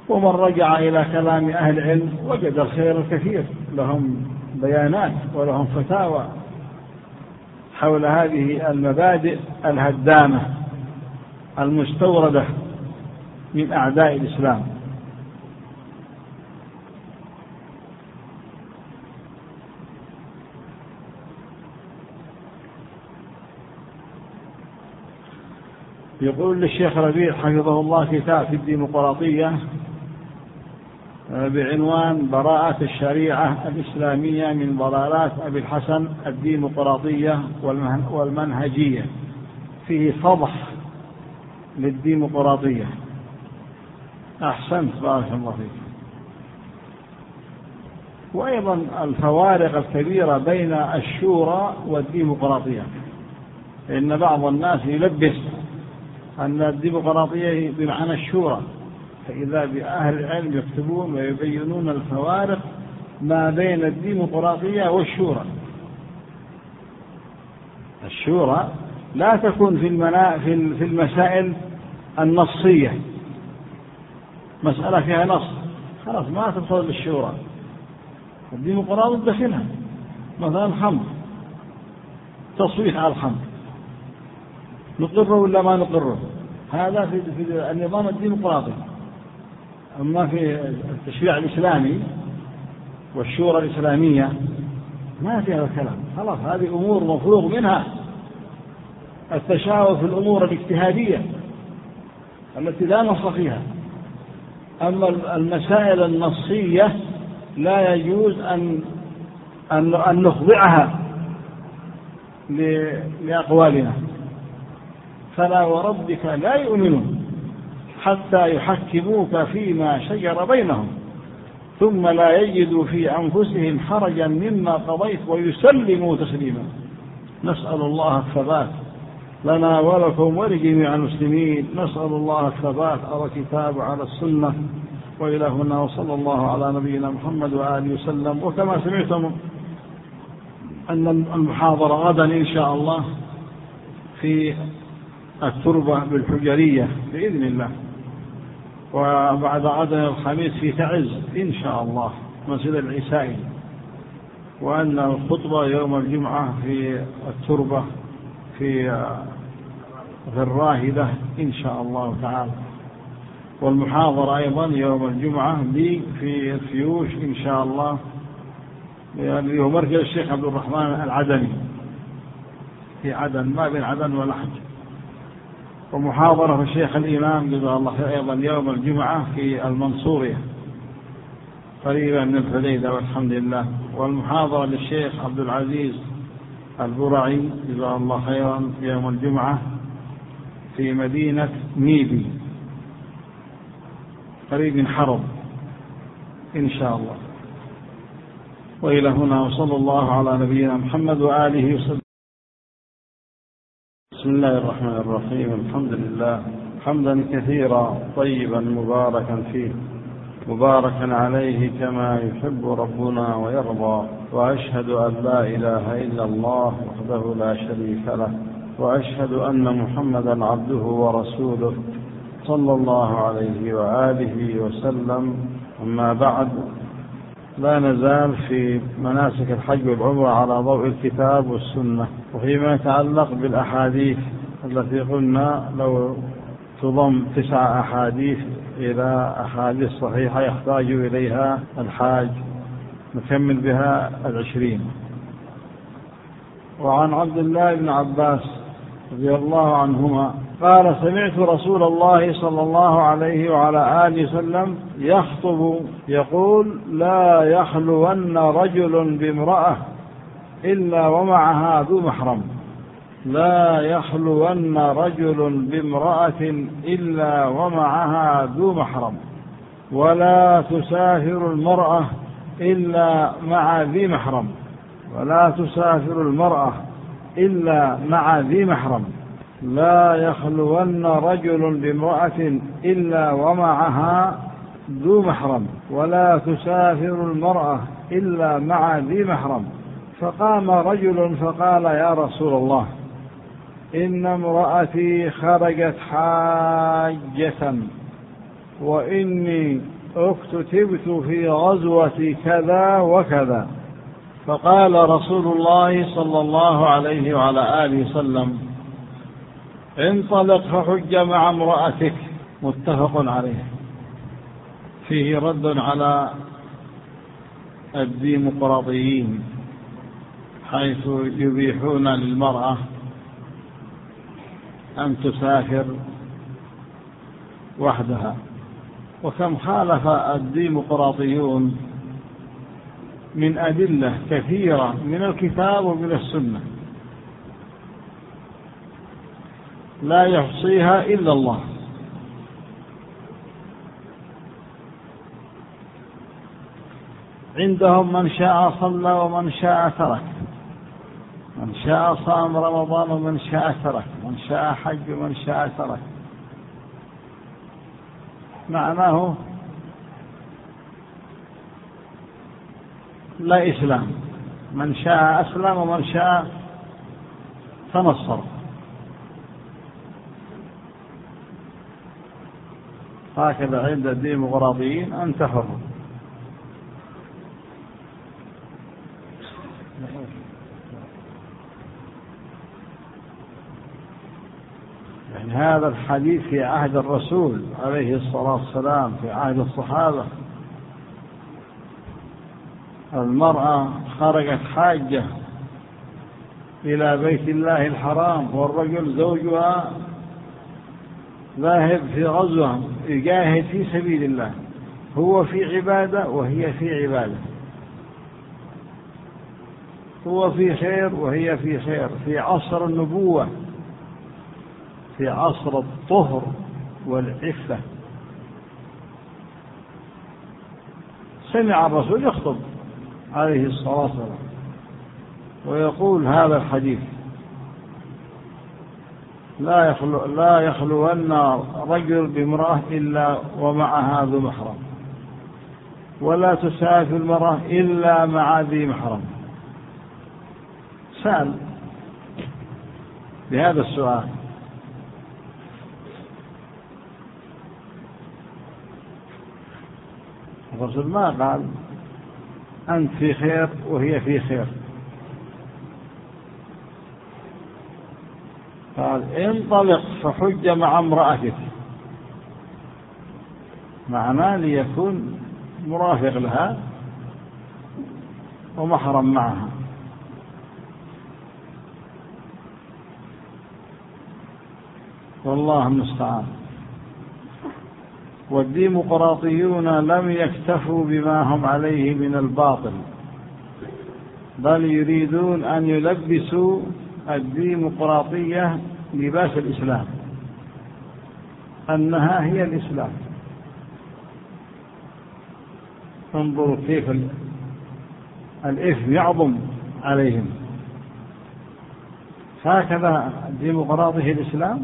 ومن رجع إلى كلام أهل العلم وجد الخير الكثير، لهم بيانات ولهم فتاوى حول هذه المبادئ الهدامة المستوردة من أعداء الإسلام. يقول للشيخ ربيع حفظه الله كتاب في الديمقراطية بعنوان براءة الشريعة الإسلامية من ضلالات أبي الحسن الديمقراطية والمنهجية، فيه فضح للديمقراطية. أحسنت، بارك الله فيك. وأيضا الفوارق الكبيرة بين الشورى والديمقراطية، إن بعض الناس يلبس أن الديمقراطية بمعنى الشورى، فإذا بأهل العلم يكتبون ويبينون الفوارق ما بين الديمقراطية والشورى. الشورى لا تكون في المسائل النصية، مسألة فيها نص خلاص ما تدخل للشورى. الديمقراطية داخلها مثلا الخمر، تصويت على الخمر، نقره ولا ما نقره، هذا في النظام الديمقراطي. أما في التشريع الإسلامي والشورى الإسلامية ما في هذا الكلام، خلاص هذه أمور مفروغ منها، التشاور في الأمور الاجتهادية التي لا نص فيها. أما المسائل النصية لا يجوز أن نخضعها لأقوالنا. فلا وربك لا يؤمنون حتى يحكموك فيما شجر بينهم ثم لا يجدوا في أنفسهم حرجا مما قضيت ويسلموا تسليما. نسأل الله الثبات لنا ولكم ولجميع المسلمين. نسأل الله الثبات على الكتاب وعلى السنة. وإلى هنا، وصلى الله على نبينا محمد وآله وسلم. وكما سمعتم أن المحاضرة غدا إن شاء الله في التربة بالحجرية بإذن الله، وبعد غدا الخميس في تعز إن شاء الله مسجد العيسائي، وأن الخطبة يوم الجمعة في التربة في الراهدة إن شاء الله تعالى، والمحاضرة أيضا يوم الجمعة لي في الفيوش إن شاء الله، يعني هو مركز الشيخ عبد الرحمن العدني في عدن، ما بين عدن والحج. ومحاضرة في الشيخ الإمام جزاه الله خير أيضا يوم الجمعة في المنصورية قريبا من الحديدة والحمد لله. والمحاضرة للشيخ عبد العزيز البرعي جزاه الله خيرا يوم الجمعة في مدينة ميبي قريب من حرب إن شاء الله. وإلى هنا، وصلى الله على نبينا محمد وآله وسلم. بسم الله الرحمن الرحيم. الحمد لله حمدا كثيرا طيبا مباركا فيه، مباركا عليه كما يحب ربنا ويرضى. وأشهد أن لا إله إلا الله وحده لا شريك له، وأشهد أن محمدا عبده ورسوله صلى الله عليه وآله وسلم. أما بعد، لا نزال في مناسك الحج والعمرة على ضوء الكتاب والسنة، وفيما يتعلق بالأحاديث التي قلنا لو تضم 9 أحاديث إلى أحاديث صحيحة يحتاج إليها الحاج، نكمل بها 20. وعن عبد الله بن عباس رضي الله عنهما قال: سمعت رسول الله صلى الله عليه وعلى آله وسلم يخطب يقول: لا يخلون رجل بامرأة إلا ومعها ذو محرم. لا يخلون رجل بامرأة إلا ومعها ذو محرم، ولا تسافر المرأة إلا مع ذي محرم، ولا تسافر المرأة إلا مع ذي محرم. لا يخلون رجل بامرأة إلا ومعها ذو محرم، ولا تسافر المرأة إلا مع ذي محرم. فقام رجل فقال: يا رسول الله، إن امرأتي خرجت حاجة، وإني اكتتبت في غزوة كذا وكذا، فقال رسول الله صلى الله عليه وعلى آله وسلم: انطلق فحج مع امرأتك. متفق عليه. فيه رد على الديمقراطيين حيث يبيحون للمرأة أن تسافر وحدها، وكم خالف الديمقراطيون من أدلة كثيرة من الكتاب ومن السنة لا يحصيها إلا الله. عندهم من شاء صلى ومن شاء ترك، من شاء صام رمضان ومن شاء ترك، من شاء حج ومن شاء ترك. معناه لا إسلام، من شاء أسلم ومن شاء تنصر. هكذا عند الديمقراطيين أنت حر. يعني هذا الحديث في عهد الرسول عليه الصلاة والسلام، في عهد الصحابة. المرأة خرجت حاجة إلى بيت الله الحرام، والرجل زوجها ذاهب في غزوة يجاهد في سبيل الله، هو في عبادة وهي في عبادة، هو في خير وهي في خير، في عصر النبوة، في عصر الطهر والعفة. سمع الرسول يخطب عليه الصلاة والسلام ويقول هذا الحديث: لا يخلون رجل بامرأة إلا ومعها ذو محرم، ولا تسافر المرأة إلا مع ذي محرم. سأل بهذا السؤال، الرسول ما قال أنت في خير وهي في خير، قال: انطلق فحج مع امرأتك، معناه ليكون مرافق لها ومحرم معها. والله المستعان. والديمقراطيون لم يكتفوا بما هم عليه من الباطل، بل يريدون أن يلبسوا الديمقراطية لباس الإسلام، أنها هي الإسلام. انظروا كيف الإثم يعظم عليهم. هكذا الديمقراطية الإسلام.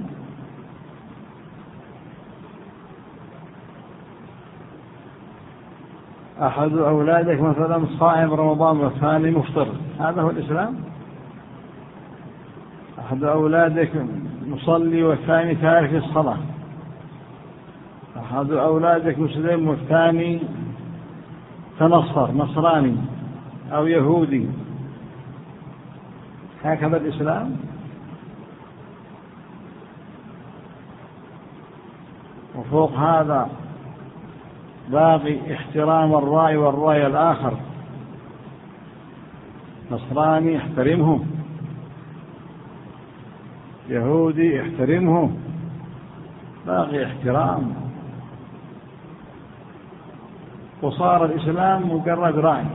أحد أولادك مثلا صائم رمضان والثاني مفطر، هذا هو الإسلام؟ أحد أولادك مصلي والثاني تارك الصلاة، أحد أولادك مسلم والثاني تنصر نصراني أو يهودي، هكذا الإسلام؟ وفوق هذا باقي احترام الرأي والرأي الآخر. نصراني احترمه، يهودي احترمه، باقي احترام. وصار الإسلام مجرد رأي.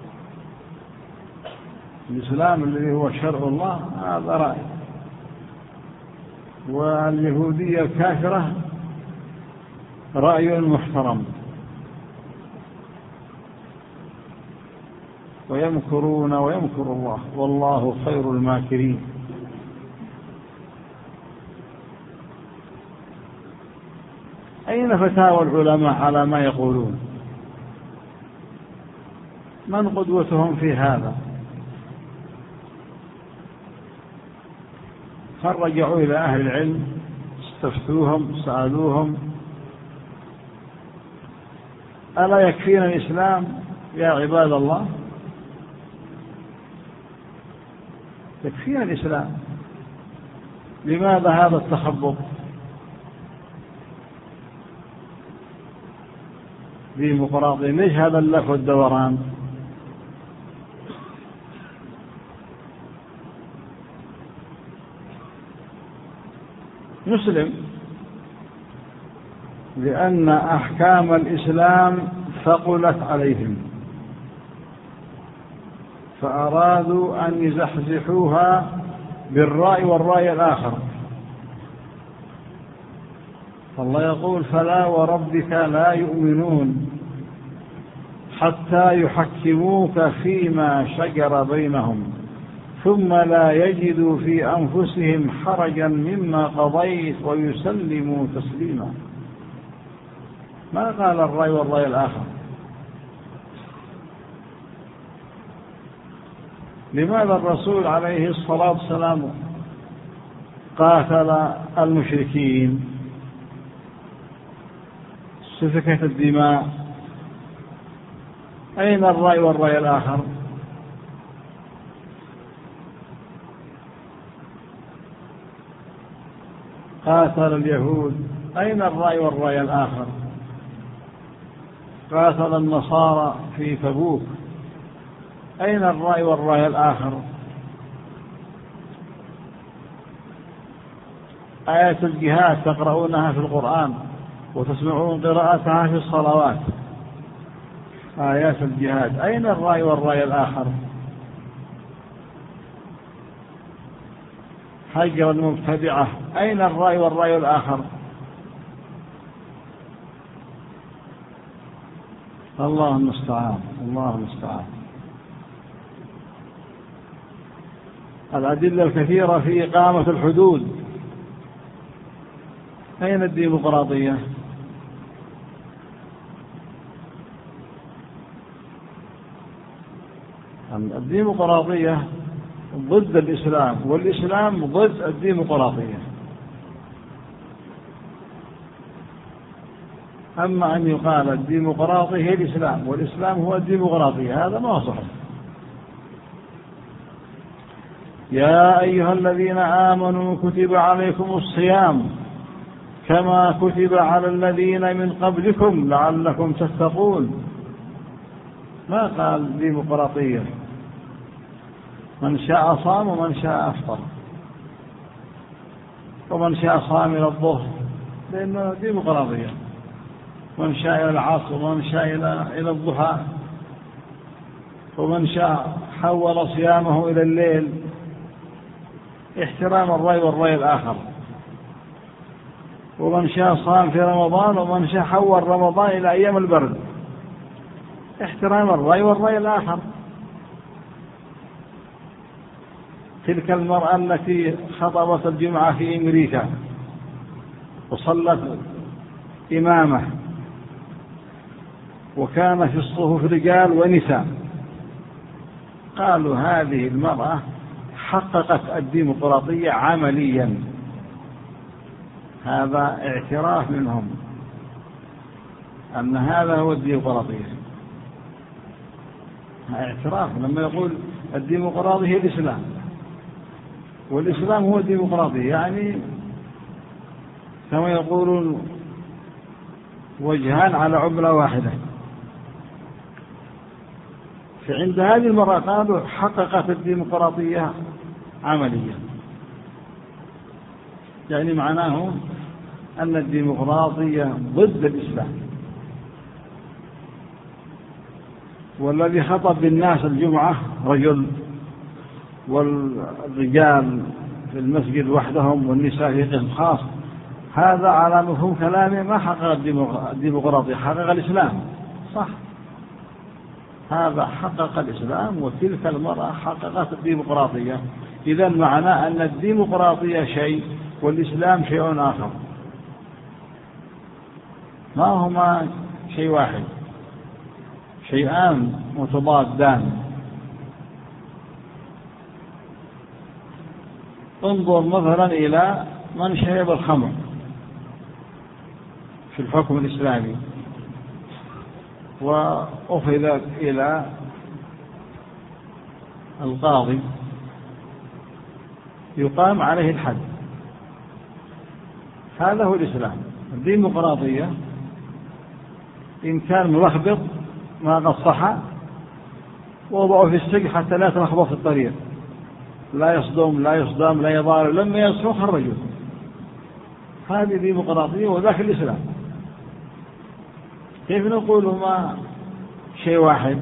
الإسلام الذي هو شرع الله هذا رأي، واليهودية الكافرة رأي محترم. ويمكرون ويمكر الله والله خير الماكرين. أين فتاوى العلماء على ما يقولون؟ من قدوتهم في هذا؟ هل رجعوا إلى أهل العلم استفتوهم سألوهم ألا يكفينا الإسلام يا عباد الله؟ يكفينا الإسلام. لماذا هذا التخبط؟ ديمقراطية، ليش هذا اللف والدوران؟ نسلم لأن أحكام الإسلام ثقلت عليهم فأرادوا أن يزحزحوها بالرأي والرأي الآخر. فالله يقول: فلا وربك لا يؤمنون حتى يحكموك فيما شجر بينهم ثم لا يجدوا في أنفسهم حرجا مما قضيت ويسلموا تسليما. ما قال الرأي والرأي الآخر. لماذا الرسول عليه الصلاة والسلام قاتل المشركين؟ سفكت الدماء. أين الرأي والرأي الآخر؟ قاتل اليهود. أين الرأي والرأي الآخر؟ قاتل النصارى في تبوك. أين الرأي والرأي الآخر؟ آية الجهاد تقرؤونها في القرآن وتسمعون قراءتها في الصلوات. آيات الجهاد، أين الرأي والرأي الآخر؟ حجر المبتدعة، أين الرأي والرأي الآخر؟ الله المستعان، الله المستعان. الأدلة الكثيرة في إقامة الحدود. أين الديمقراطية؟ الديمقراطية ضد الإسلام، والإسلام ضد الديمقراطية. أما أن يقال الديمقراطية هي الإسلام والإسلام هو الديمقراطية، هذا ما هو صحيح. يا أيها الذين آمنوا كتب عليكم الصيام كما كتب على الذين من قبلكم لعلكم تتقون. ما قال ديمقراطية. من شاء صام ومن شاء أفطر، ومن شاء صام إلى الظهر لأنه ديمقراطية، ومن شاء إلى العصر، ومن شاء إلى الضحى، ومن شاء حول صيامه إلى الليل. احترام الرأي والرأي الآخر. ومن شاء صام في رمضان، ومن شاء حول رمضان إلى أيام البرد. احترام الرأي والرأي الآخر. تلك المرأة التي خطبت الجمعة في أمريكا وصلت إمامة، وكان في الصفوف رجال ونساء، قالوا هذه المرأة حققت الديمقراطية عمليا. هذا اعتراف منهم أن هذا هو الديمقراطية. اعتراف لما يقول الديمقراطية هي الإسلام والإسلام هو الديمقراطية، يعني كما يقولون وجهان على عملة واحدة. فعند هذه المرأة قالوا حققت الديمقراطية عمليا، يعني معناه أن الديمقراطية ضد الإسلام. والذي خطب بالناس الجمعة رجل، والرجال في المسجد وحدهم والنساء في قسم خاص، هذا على مفهوم كلامه ما حقق الديمقراطية، حقق الإسلام. صح، هذا حقق الإسلام وتلك المرأة حققت الديمقراطية. إذا معناه أن الديمقراطية شيء والإسلام شيء آخر، ما هما شيء واحد، شيئان متضادان. انظر مثلا إلى من شرب الخمر في الحكم الإسلامي. وأخذت إلى القاضي يقام عليه الحد. هذا هو الإسلام. الديمقراطية إن كان ملخبط ما قصح وضعه في السجن حتى لا تلخبط في الطريق، لا يصدم لا يصدم لا يضارب، لما يصرخ خرجوا. هذه ديمقراطية وذاك الإسلام. كيف نقول ما شيء واحد؟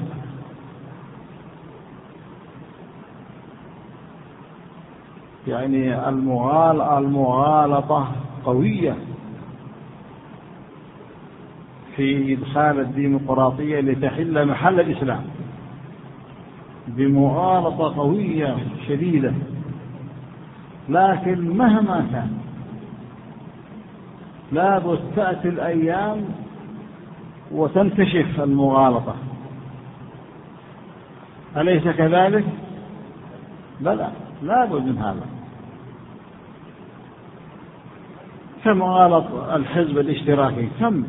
يعني المغالطة قوية في إدخال الديمقراطية لتحل محل الإسلام، بمغالطة قوية شديدة. لكن مهما كان لابد تأتي الأيام وتنكشف المغالطة، أليس كذلك؟ بلى، لابد من هذا. كم غلط الحزب الاشتراكي، كم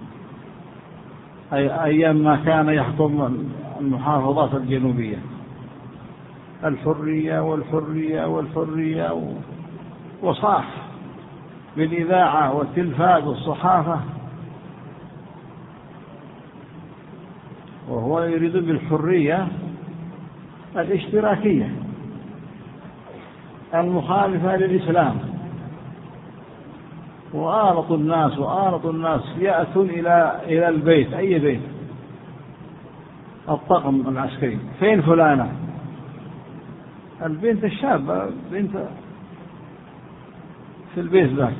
أيام ما كان يحكم المحافظات الجنوبية، الحرية والحرية والحرية، وصاح بالإذاعة والتلفاز والصحافة، وهو يريد بالحرية الاشتراكية المخالفة للإسلام. وآلط الناس يأتون إلى البيت، أي بيت، الطقم العسكري، فين فلانة؟ البنت الشابة، بنت في البيت ذاك،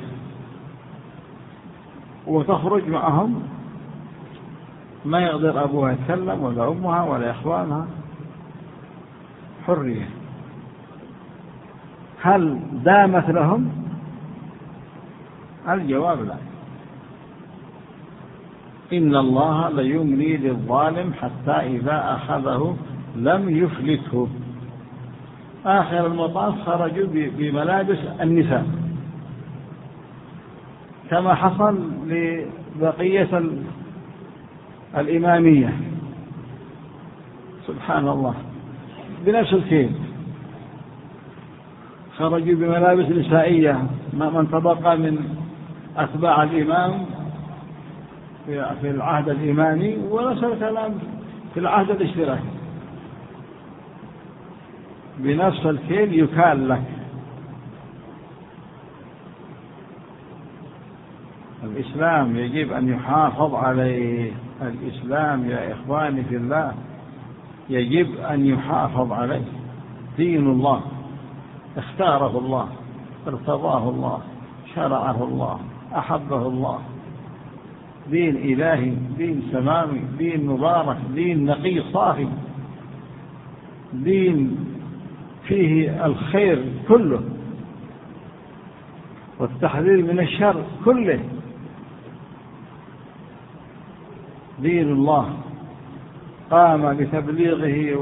وتخرج معهم، ما يقدر أبوها يتكلم ولا أمها ولا إخوانها. حرية. هل دامت لهم؟ الجواب لا. إن الله ليملي للظالم حتى إذا أخذه لم يفلته. آخر المطاف خرجوا بملابس النساء، كما حصل لبقية الإمامية. سبحان الله، بنفس الكيل خرجوا بملابس نسائية من تبقى من أتباع الإمام في العهد الإمامي، ونفس الكلام في العهد الاشتراكي. بنفس الكيل يكال لك. الإسلام يجب أن يحافظ عليه. الإسلام يا إخواني في الله يجب أن يحافظ عليه. دين الله اختاره الله، ارتضاه الله، شرعه الله، أحبه الله. دين إلهي، دين سماوي، دين مبارك، دين نقي صافي، دين فيه الخير كله والتحذير من الشر كله. دين الله قام بتبليغه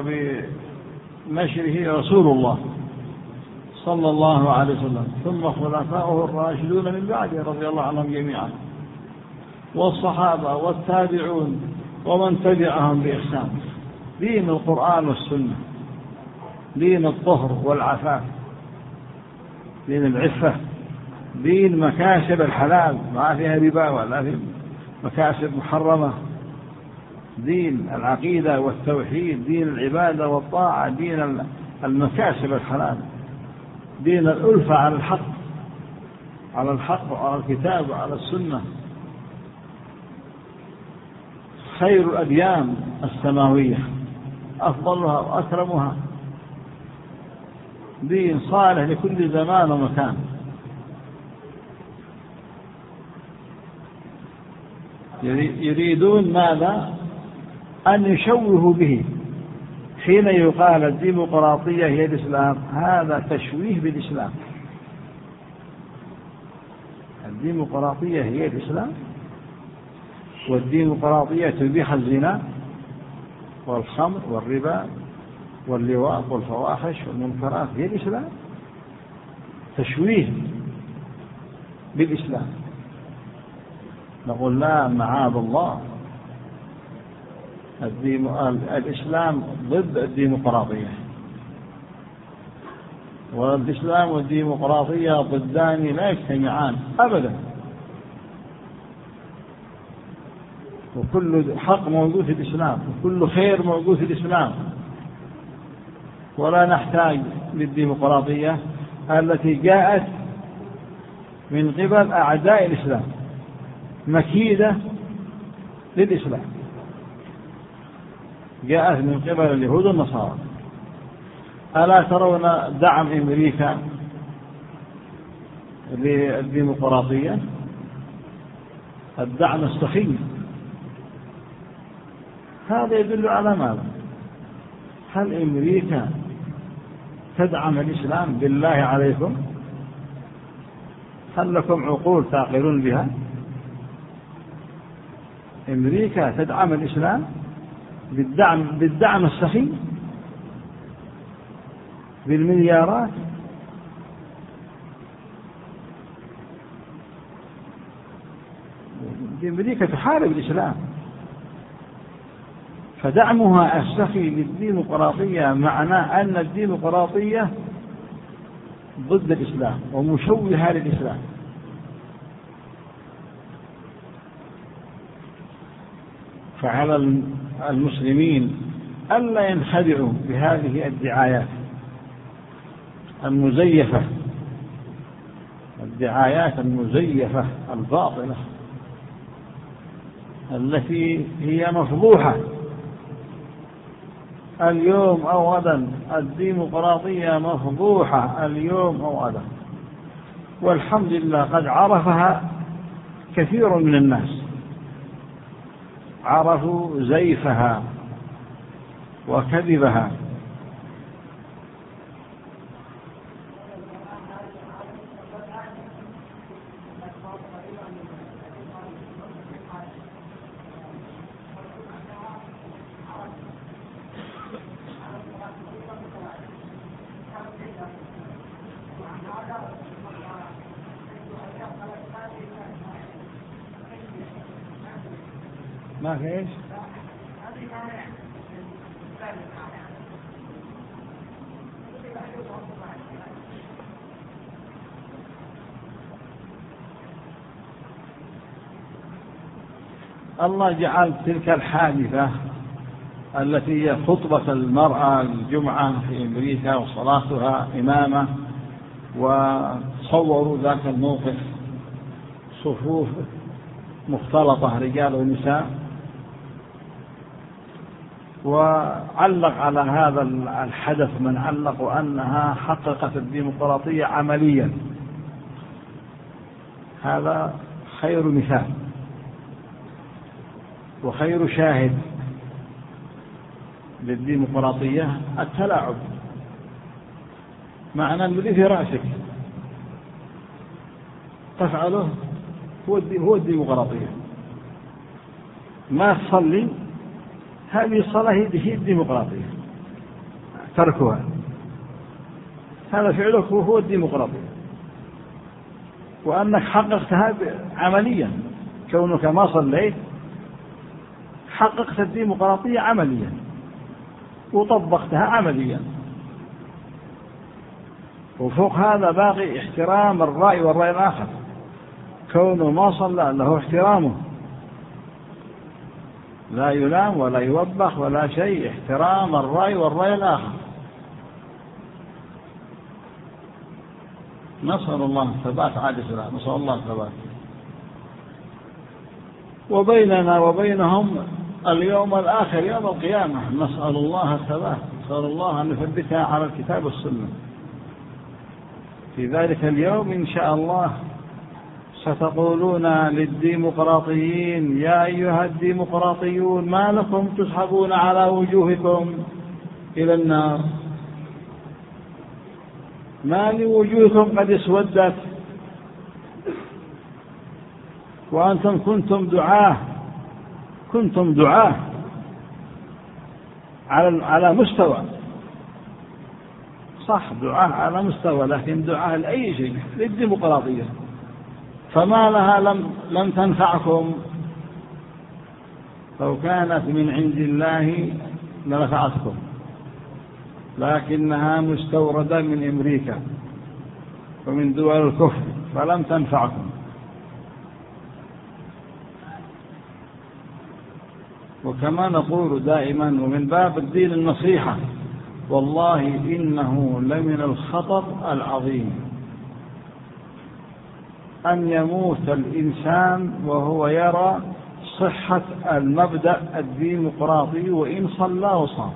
وبنشره رسول الله صلى الله عليه وسلم، ثم خلفاؤه الراشدون من بعده رضي الله عنهم جميعا، والصحابة والتابعون ومن تبعهم بإحسان. دين القرآن والسنة، دين الطهر والعفاف، دين العفة، دين مكاسب الحلال ما فيها ربا ولا في مكاسب محرمة، دين العقيدة والتوحيد، دين العبادة والطاعة، دين المكاسب الحلال، دين الألفة على الحق وعلى الكتاب وعلى السنة. خير الأديان السماوية، أفضلها وأكرمها، دين صالح لكل زمان ومكان. يريدون ماذا؟ أن يشوهوا به. حين يقال الديمقراطية هي الإسلام، هذا تشويه بالإسلام. الديمقراطية هي الإسلام، والديمقراطية تبيح الزنا والخمر والربا واللواط والفواحش والمنكرات هي الإسلام. تشويه بالإسلام. نقول لا، معاذ الله، الإسلام ضد الديمقراطية، والإسلام والديمقراطية ضدان لا يجتمعان أبدا، وكل حق موجود في الإسلام وكل خير موجود في الإسلام، ولا نحتاج للديمقراطية التي جاءت من قبل أعداء الإسلام مكيدة للإسلام، جاءت من قبل اليهود والنصارى. ألا ترون دعم أمريكا للديمقراطية؟ الدعم السخي. هذا يدل على ماذا؟ هل أمريكا تدعم الإسلام؟ بالله عليكم، هل لكم عقول تعقلون بها؟ أمريكا تدعم الإسلام بالدعم السخي بالمليارات؟ أمريكا تحارب الإسلام، فدعمها السخي للديمقراطية معناه أن الديمقراطية ضد الإسلام ومشوهة للإسلام. فعلى المسلمين ألا ينخدعوا بهذه الدعايات المزيفة، الدعايات المزيفة الباطلة التي هي مفضوحة. اليوم أو غدا الديمقراطية مفضوحة، اليوم أو غدا، والحمد لله قد عرفها كثير من الناس، عرفوا زيفها وكذبها. ما في إيش؟ الله جعل تلك الحادثة التي هي خطبة المرأة الجمعة في أمريكا وصلاتها إمامة، وصوروا ذاك الموقف صفوف مختلطة رجال ونساء، وعلق على هذا الحدث من علق أنها حققت الديمقراطية عمليا. هذا خير مثال وخير شاهد للديمقراطية التلاعب، معنى الذي في رأسك تفعله هو الديمقراطية. ما تصلي، هذه الصلاة هي الديمقراطية، تركها هذا فعلك هو الديمقراطية، وأنك حققتها عمليا، كونك ما صليت حققت الديمقراطية عمليا وطبقتها عمليا. وفوق هذا باقي احترام الرأي والرأي الآخر، كونه ما صلى له احترامه، لا يلام ولا يوبخ ولا شيء، احترام الرأي والرأي الآخر. نسأل الله الثبات على الإسلام، نسأل الله الثبات. وبيننا وبينهم اليوم الآخر يوم القيامة، نسأل الله الثبات، نسأل الله أن يثبتها على الكتاب والسنة. في ذلك اليوم إن شاء الله ستقولون للديمقراطيين: يا أيها الديمقراطيون ما لكم تسحبون على وجوهكم إلى النار، ما لوجوهكم قد اسودت وأنتم كنتم دعاة على مستوى، صح، دعاة على مستوى، لكن دعاة لأي شيء، للديمقراطية، فما لها لم تنفعكم لو كانت من عند الله لنفعتكم، لكنها مستوردة من أمريكا ومن دول الكفر فلم تنفعكم. وكما نقول دائما ومن باب الدين النصيحة، والله إنه لمن الخطر العظيم أن يموت الإنسان وهو يرى صحة المبدأ الديمقراطي وإن صلى وصام.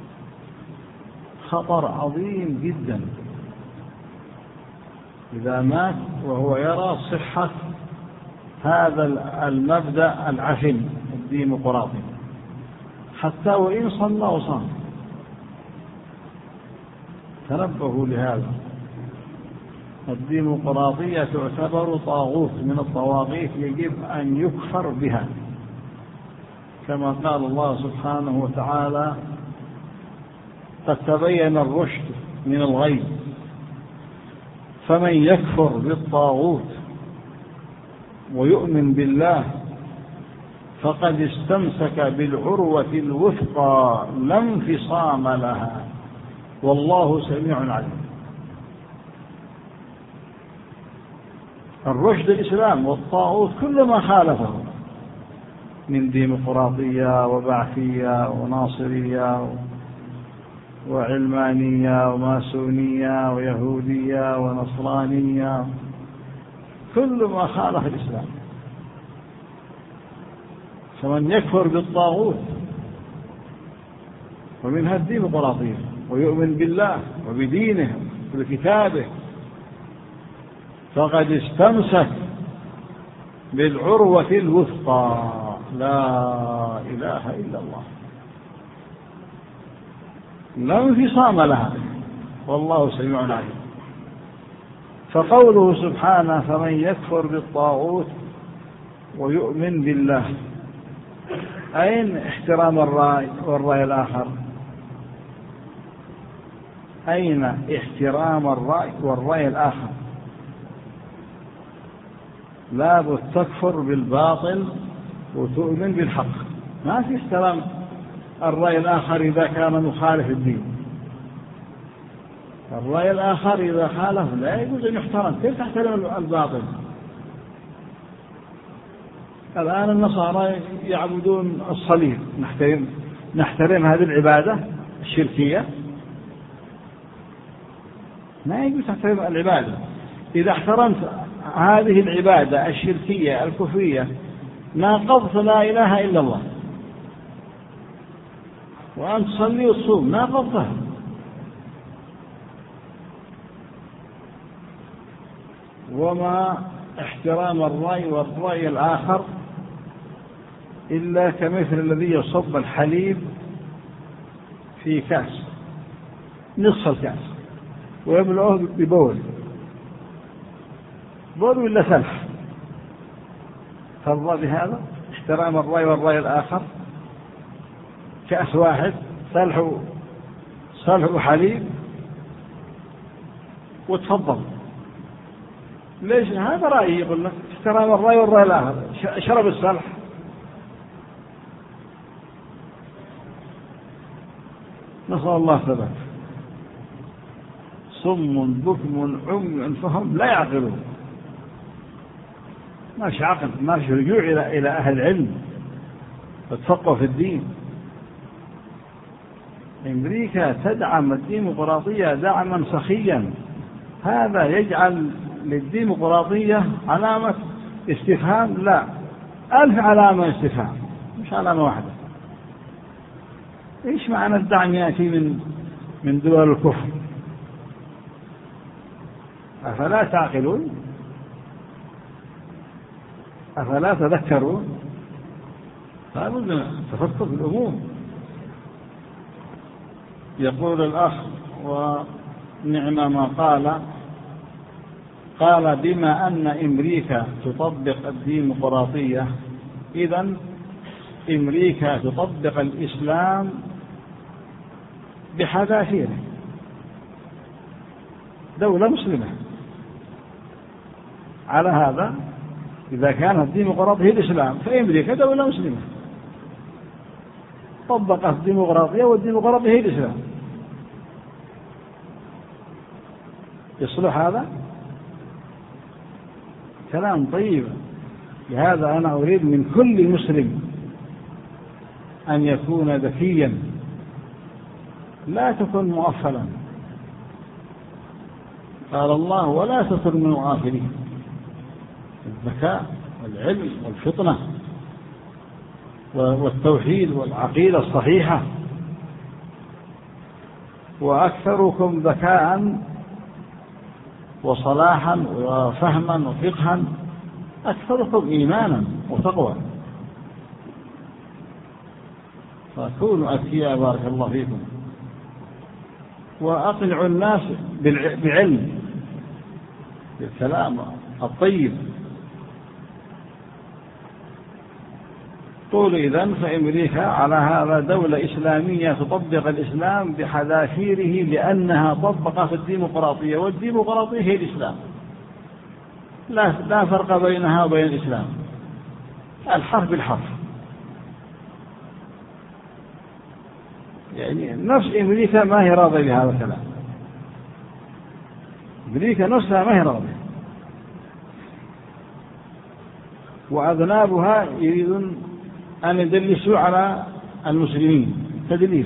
خطر عظيم جدا إذا مات وهو يرى صحة هذا المبدأ العفن الديمقراطي حتى وإن صلى وصام. تنبهوا لهذا. الديمقراطية تعتبر طاغوت من الطواغيت يجب أن يكفر بها، كما قال الله سبحانه وتعالى: قد تبين الرشد من الغي فمن يكفر بالطاغوت ويؤمن بالله فقد استمسك بالعروة الوثقى لا انفصام لها والله سميع عليم. الرشد الإسلام، والطاغوت كل ما خالفه من ديمقراطية وبعثية وناصرية وعلمانية وماسونية ويهودية ونصرانية، كل ما خالف الإسلام. فمن يكفر بالطاغوت ومنها الديمقراطية ويؤمن بالله وبدينه وبكتابه فقد استمسك بالعروة الوثقى لا إله إلا الله لا انفصام لها والله سميع عليم. فقوله سبحانه: فمن يكفر بالطاغوت ويؤمن بالله، أين احترام الرأي والرأي الآخر؟ أين احترام الرأي والرأي الآخر؟ لابد تكفر بالباطل وتؤمن بالحق. ما في احترام الرأي الآخر إذا كان مخالف الدين. الرأي الآخر إذا خالف لا يجوز أن يحترم. كيف تحترم الباطل؟ الآن النصارى يعبدون الصليب، نحترم هذه العبادة الشركية؟ ما يجوز تحترم العبادة. إذا احترمت هذه العبادة الشركية الكفرية ناقضت لا إله إلا الله. وأن تصلي وتصوم ناقضتها. وما احترام الرأي والرأي الآخر إلا كمثل الذي يصب الحليب في كأس، نصف الكأس، ويملؤه ببول ولا سلح. ترضى بهذا؟ احترام الرأي والرأي الآخر؟ كأس واحد سلح وحليب وتفضل. ليش؟ هذا رأيي. يقول لك احترام الرأي والرأي الآخر، اشرب السلح. نسأل الله ثبات. صم بكم عمي فهم لا يعقلون. ما في عقل، ما في رجوع إلى أهل العلم وتفقه في الدين. أمريكا تدعم الديمقراطية دعما سخيا، هذا يجعل للديمقراطية علامة استفهام، لا 1000 علامة استفهام مش علامة واحدة. إيش معنى الدعم يأتي من دول الكفر؟ أفلا تعقلون؟ أفلا تذكرون؟ لابد تفكر في الأمور. يقول الأخ ونعم ما قال بما أن أمريكا تطبق الديمقراطية إذن أمريكا تطبق الإسلام بحذافيره. دولة مسلمة. على هذا إذا كانت الديمقراطية هي الإسلام فأمريكا دولة مسلمة. طبق الديمقراطية، والديمقراطية هي الإسلام. يصلح هذا؟ كلام طيب. لهذا أنا أريد من كل مسلم أن يكون ذكيا، لا تكن مغفلا. قال الله: ولا تكن من الغافلين. الذكاء والعلم والفطنة والتوحيد والعقيدة الصحيحة. وأكثركم ذكاء وصلاحا وفهما وفقها أكثركم إيمانا وتقوى. فكونوا أذكياء بارك الله فيكم، وأقنعوا الناس بعلم، بالكلام الطيب. قولوا إذن فأمريكا على هذا دولة إسلامية تطبق الإسلام بحذافيره، لأنها طبقت الديمقراطية، والديمقراطية هي الإسلام، لا فرق بينها وبين الإسلام، الحرف بالحرف. يعني نفس أمريكا ما هي راضية بهذا الكلام، أمريكا نفسها ما هي راضية، وأذنابها يريدون أن يدلسوا على المسلمين تدليس.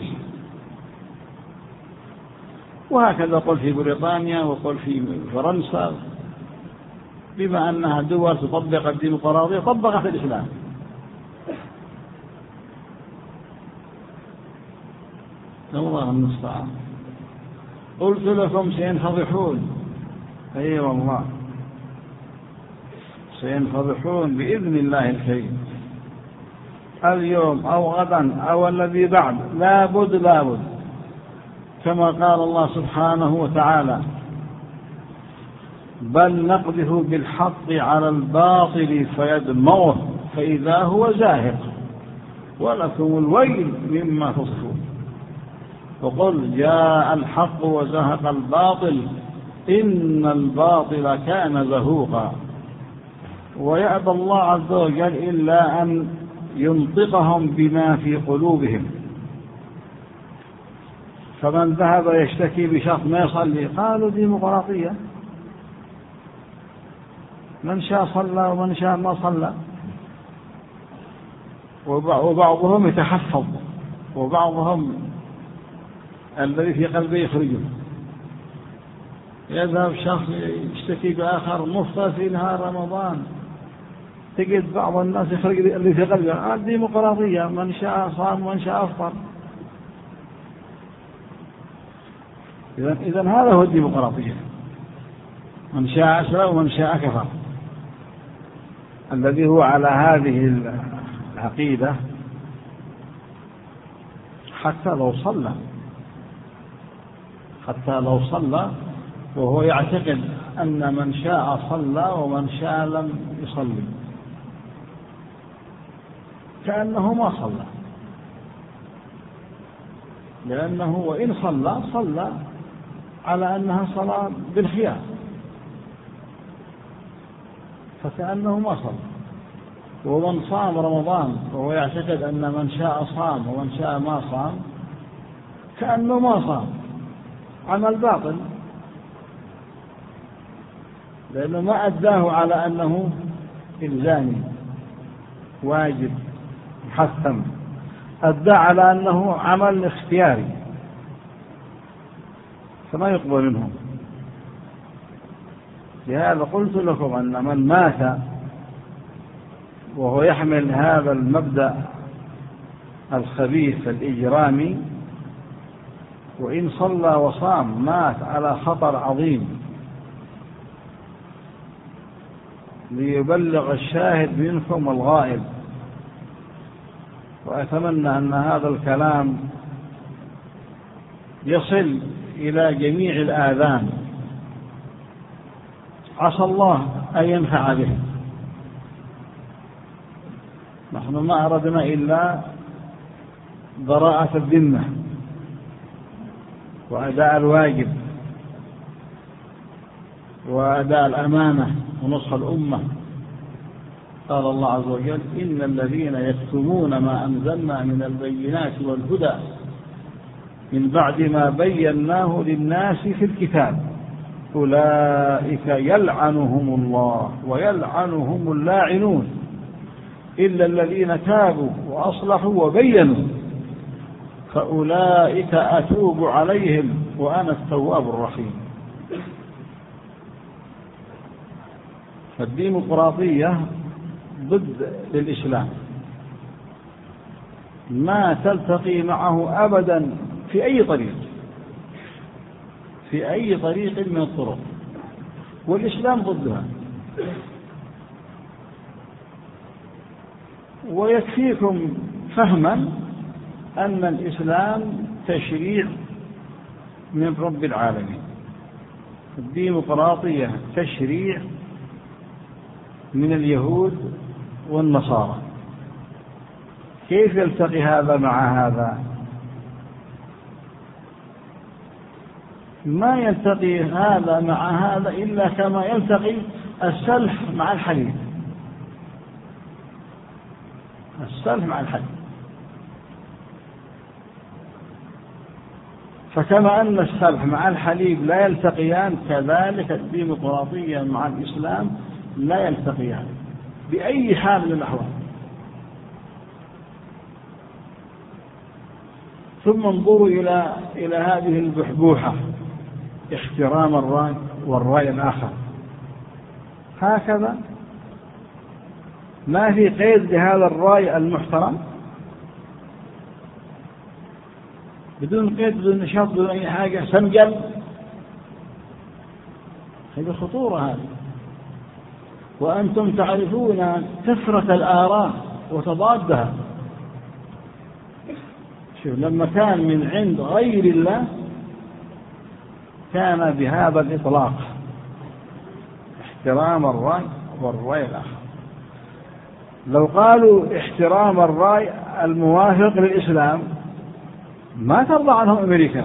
وهكذا قل في بريطانيا وقل في فرنسا، بما أنها دول تطبق الديمقراطية طبقت الإسلام. الله المستعان. قلت لكم سينفضحون، أي والله سينفضحون بإذن الله الكريم، اليوم أو غدا أو الذي بعد، لابد كما قال الله سبحانه وتعالى: بل نقذف بالحق على الباطل فيدمغه فإذا هو زاهق ولكم الويل مما تصفون. وقل جاء الحق وزهق الباطل إن الباطل كان زهوقا. ويأبى الله عز وجل إلا أن ينطقهم بما في قلوبهم. فمن ذهب يشتكي بشخص ما يصلي قالوا ديمقراطية، من شاء صلى ومن شاء ما صلى. وبعضهم يتحفظ، وبعضهم الذي في قلبه يخرجه. يذهب شخص يشتكي بآخر مفطر في نهار رمضان، تجد بعض الناس يخرج اللي في قلبه الديمقراطية، من شاء صام ومن شاء أفطر. إذن هذا هو الديمقراطية، من شاء أسلم ومن شاء كفر. الذي هو على هذه العقيدة حتى لو صلى وهو يعتقد أن من شاء صلى ومن شاء لم يصلي، كأنه ما صلى، لأنه وإن صلى على أنها صلاة بالخيار، فكأنه ما صلى. ومن صام رمضان وهو يعتقد أن من شاء صام ومن شاء ما صام، كأنه ما صام، عمل باطل، لأنه ما أداه على أنه إلزامي واجب محتم، أدى على أنه عمل اختياري، فما يقبل منهم. لهذا قلت لكم أن من مات وهو يحمل هذا المبدأ الخبيث الإجرامي، وإن صلى وصام مات على خطر عظيم. ليبلغ الشاهد منكم الغائب. وأتمنى أن هذا الكلام يصل إلى جميع الآذان، عسى الله أن ينفع به. نحن ما أردنا إلا براءة الذمة وأداء الواجب وأداء الأمانة ونصح الأمة قال الله عز وجل: إن الذين يكتمون ما أنزلنا من البينات والهدى من بعد ما بيناه للناس في الكتاب أولئك يلعنهم الله ويلعنهم اللاعنون إلا الذين تابوا وأصلحوا وبينوا فأولئك أتوب عليهم وأنا التواب الرحيم. فالديمقراطية ضد للإسلام، ما تلتقي معه أبدا في أي طريق، في أي طريق من الطرق، والإسلام ضدها. ويكفيكم فهما أن الإسلام تشريع من رب العالمين، الديمقراطية تشريع من اليهود والنصارى. كيف يلتقي هذا مع هذا؟ ما يلتقي هذا مع هذا إلا كما يلتقي السلح مع الحليب. السلح مع الحليب. فكما أن السلح مع الحليب لا يلتقيان، كذلك الديمقراطية مع الإسلام لا يلتقيان بأي حال من الأحوال. ثم انظروا إلى هذه البحبوحة، احترام الرأي والرأي الآخر، هكذا ما في قيد لهذا الرأي المحترم، بدون قيد، بدون نشاط، بدون أي حاجة، سنجل. هذه خطورة هذه. وأنتم تعرفون كثرة الآراء وتضادها. شوف، لما كان من عند غير الله كان بهذا الإطلاق، احترام الرأي والرأي الآخر. لو قالوا احترام الرأي الموافق للإسلام ما ترضى عنهم أمريكا.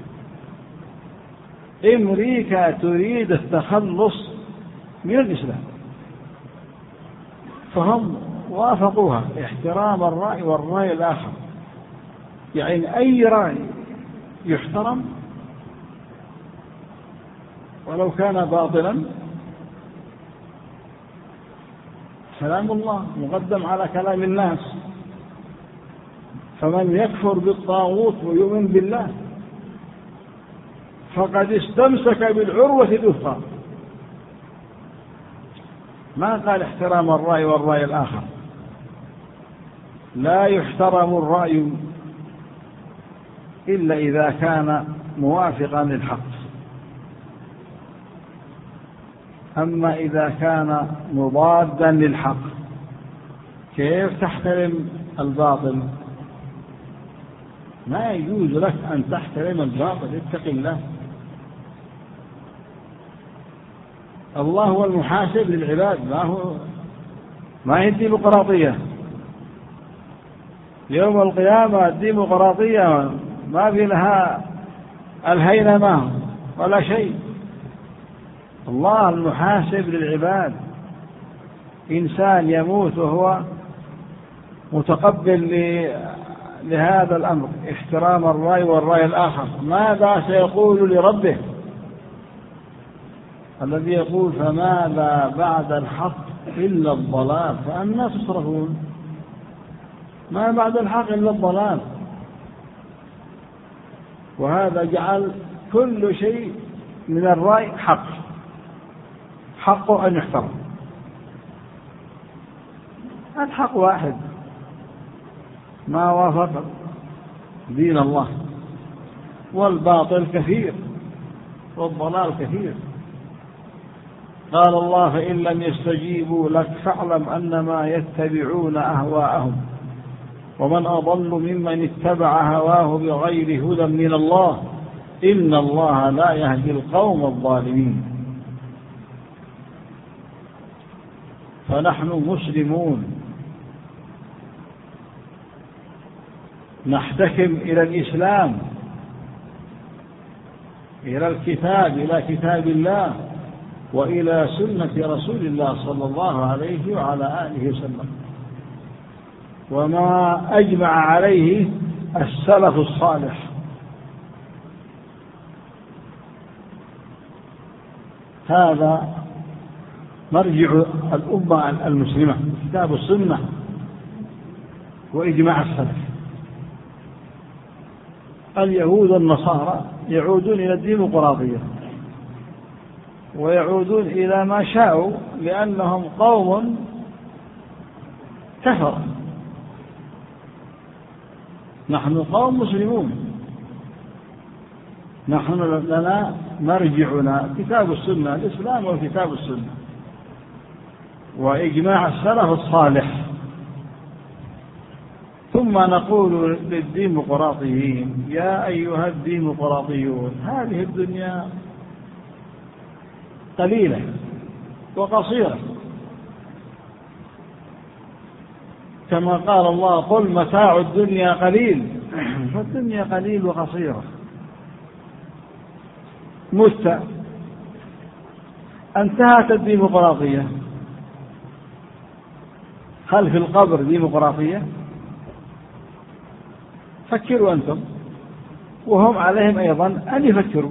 أمريكا تريد التخلص من الإسلام، فهم وافقوها، احترام الرأي والرأي الآخر، يعني أي رأي يحترم ولو كان باطلا. كلام الله مقدم على كلام الناس، فمن يكفر بالطاغوت ويؤمن بالله فقد استمسك بالعروة الوثقى. ما قال احترام الرأي والرأي الآخر. لا يحترم الرأي إلا إذا كان موافقا للحق، أما إذا كان مضادا للحق كيف تحترم الباطل؟ ما يجوز لك أن تحترم الباطل، اتق الله. الله هو المحاسب للعباد، ما هي الديمقراطية. يوم القيامة الديمقراطية ما في لها الهينمة ولا شيء. الله المحاسب للعباد. إنسان يموت وهو متقبل لهذا الأمر، احترام الرأي والرأي الآخر، ماذا سيقول لربه الذي يقول: فماذا بعد الحق إلا الضلال فأنى تصرفون؟ ما بعد الحق إلا الضلال. وهذا جعل كل شيء من الرأي حقه أن يحترم. الحق واحد ما وافق دين الله، والباطل كثير والضلال كثير. قال الله: فإن لم يستجيبوا لك فاعلم أنما يتبعون أهواءهم ومن أضل ممن اتبع هواه بغير هدى من الله إن الله لا يهدي القوم الظالمين. فنحن مسلمون نحتكم إلى الإسلام، إلى الكتاب، إلى كتاب الله، وإلى سنة رسول الله صلى الله عليه وعلى آله وسلم، وما أجمع عليه السلف الصالح. هذا مرجع الأمة المسلمة، كتاب السنة وإجماع السلف. اليهود والنصارى يعودون إلى الديمقراطية ويعودون إلى ما شاءوا لأنهم قوم كفر. نحن قوم مسلمون، نحن لنا مرجعنا كتاب السنة، الإسلام وكتاب السنة وإجماع السلف الصالح. ثم نقول للديمقراطيين: يا أيها الديمقراطيون، هذه الدنيا قليلة وقصيرة، كما قال الله: قل متاع الدنيا قليل. فالدنيا قليل وقصيرة. مت، انتهت الديمقراطية. هل في القبر ديمقراطية؟ فكروا أنتم، وهم عليهم أيضا أن يفكروا.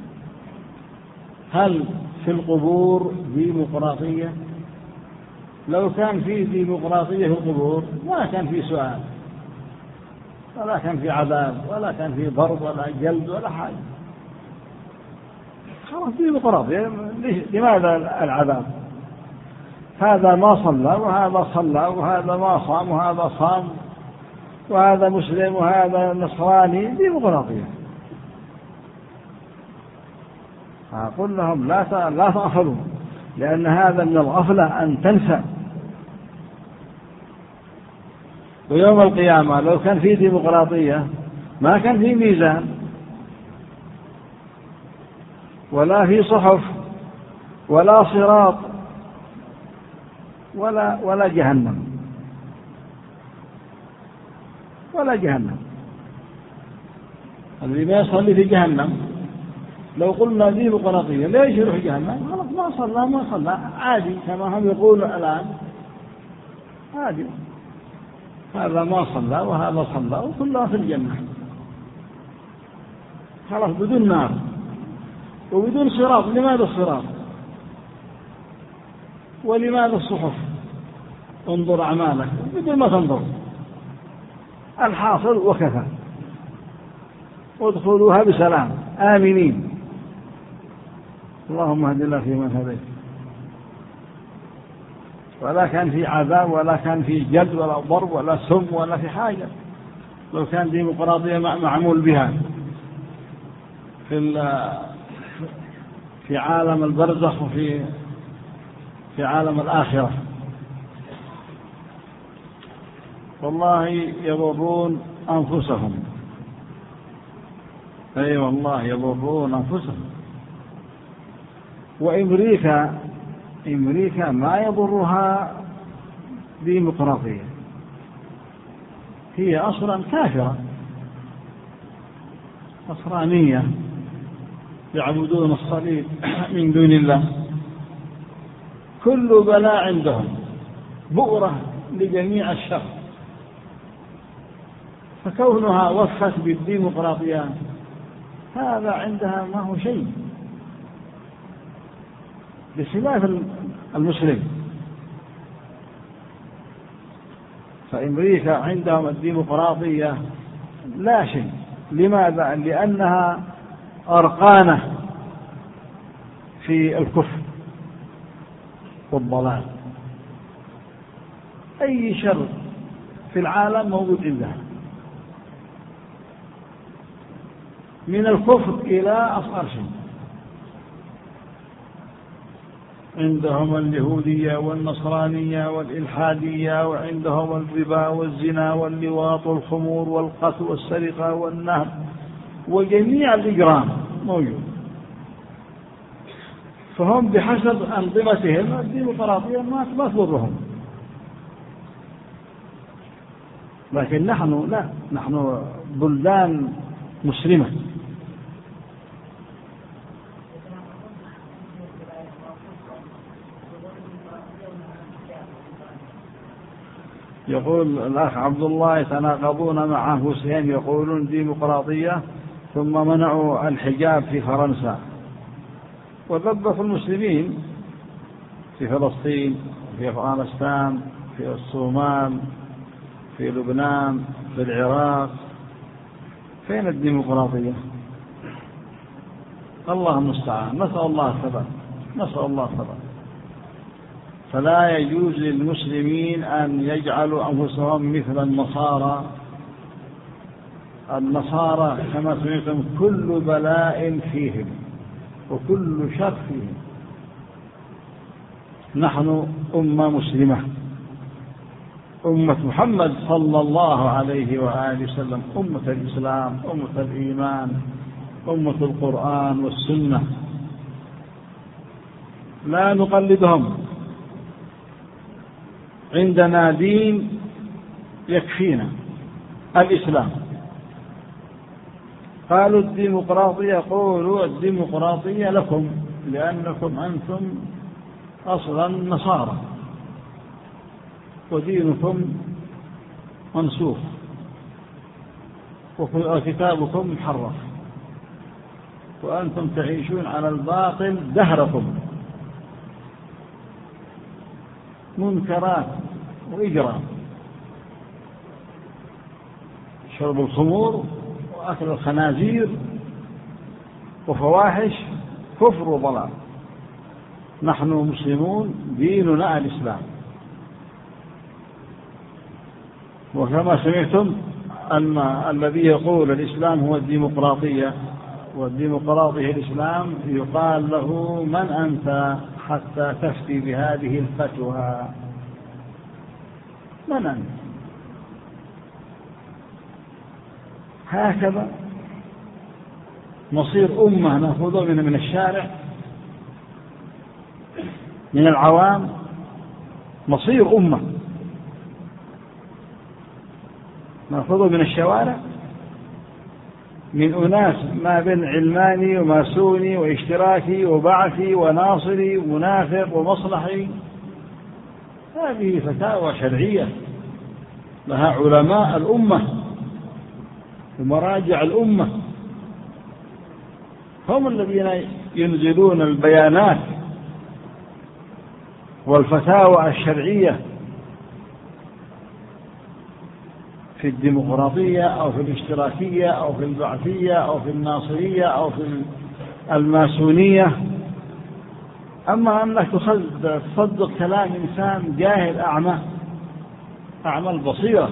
هل في القبور ديمقراطية؟ لو كان في ديمقراطية في القبور ما كان في سؤال، ولا كان في عذاب، ولا كان في ضرب، ولا جلد، ولا حاجة. خلاص ديمقراطية، لماذا العذاب؟ هذا ما صلى وهذا صلى، وهذا ما صام وهذا صام، وهذا مسلم وهذا نصراني، ديمقراطية. أقول لهم لا تغفلوا، لأن هذا من الغفلة أن تنسى. ويوم القيامة لو كان في ديمقراطية ما كان في ميزان، ولا في صحف، ولا صراط، ولا جهنم، ولا جهنم. الذي ما يصلي في جهنم لو قلنا ديمقراطية ليش يروح جهنم؟ خلاص ما صلى عادي، كما هم يقولون الآن عادي. هذا ما صلى وهذا صلى وكلها في الجنة، خلاص بدون نار وبدون صراط. لماذا الصراط؟ ولماذا الصحف؟ انظر أعمالك بدون ما تنظر. الحاصل وكفى، وادخلوها بسلام آمنين. اللهم اهدنا فيمن هديت. ولا كان في عذاب، ولا كان في جلد، ولا ضرب، ولا سم، ولا في حاجة. لو كان ديمقراطية معمول بها في عالم البرزخ وفي عالم الآخرة. والله يضرون أنفسهم، أي والله يضرون أنفسهم. وأمريكا ما يضرها ديمقراطية، هي أصلا كافرة نصرانية، يعبدون الصليب من دون الله. كل بلاء عندهم بؤرة لجميع الشر. فكونها وفت بالديمقراطية هذا عندها ما هو شيء، بخلاف المسلم. فأمريكا عندهم الديمقراطية لا شيء. لماذا؟ لأنها أرقانة في الكفر والضلال. أي شر في العالم موجود عندها، من الكفر إلى أصغر شيء. عندهم اليهودية والنصرانية والإلحادية، وعندهم الربا والزنا واللواط والخمور والقتل والسرقة والنهب وجميع الإجرام موجود. فهم بحسب أنظمتهم الديمقراطية ما تضرهم. لكن نحن لا، نحن بلدان مسلمة. يقول الأخ عبد الله يتناقضون مع أنفسهم يقولون ديمقراطية ثم منعوا الحجاب في فرنسا وذبحوا المسلمين في فلسطين، في أفغانستان، في الصومال، في لبنان، في العراق. فين الديمقراطية؟ الله المستعان. نسأل الله الثبات، نسأل الله الثبات. فلا يجوز للمسلمين أن يجعلوا أنفسهم مثل النصارى. النصارى كما سمعتم كل بلاء فيهم وكل شر فيهم. نحن أمة مسلمة، أمة محمد صلى الله عليه وآله وسلم، أمة الإسلام، أمة الإيمان، أمة القرآن والسنة. لا نقلدهم، عندنا دين يكفينا الإسلام. قالوا الديمقراطية، قولوا الديمقراطية لكم لأنكم أنتم أصلا نصارى ودينكم منسوخ وكتابكم محرف وأنتم تعيشون على الباطل دهركم. منكرات وإجرام، شرب الخمور وأكل الخنازير وفواحش، كفر وضلال. نحن مسلمون، ديننا الإسلام. وكما سمعتم أن الذي يقول الإسلام هو الديمقراطية والديمقراطية الإسلام يقال له من أنت حتى تفتي بهذه الفتوى؟ من أنت؟ هكذا نصير أمة نأخذ من الشارع، من العوام، نصير أمة نأخذ من الشوارع، من أناس ما بين علماني وماسوني واشتراكي وبعثي وناصري ومنافق ومصلحي. هذه فتاوى شرعية لها علماء الأمة ومراجع الأمة، هم الذين ينزلون البيانات والفتاوى الشرعية في الديمقراطية أو في الاشتراكية أو في البعثية أو في الناصرية أو في الماسونية. أما أنك تصدق كلام إنسان جاهل أعمى البصيرة،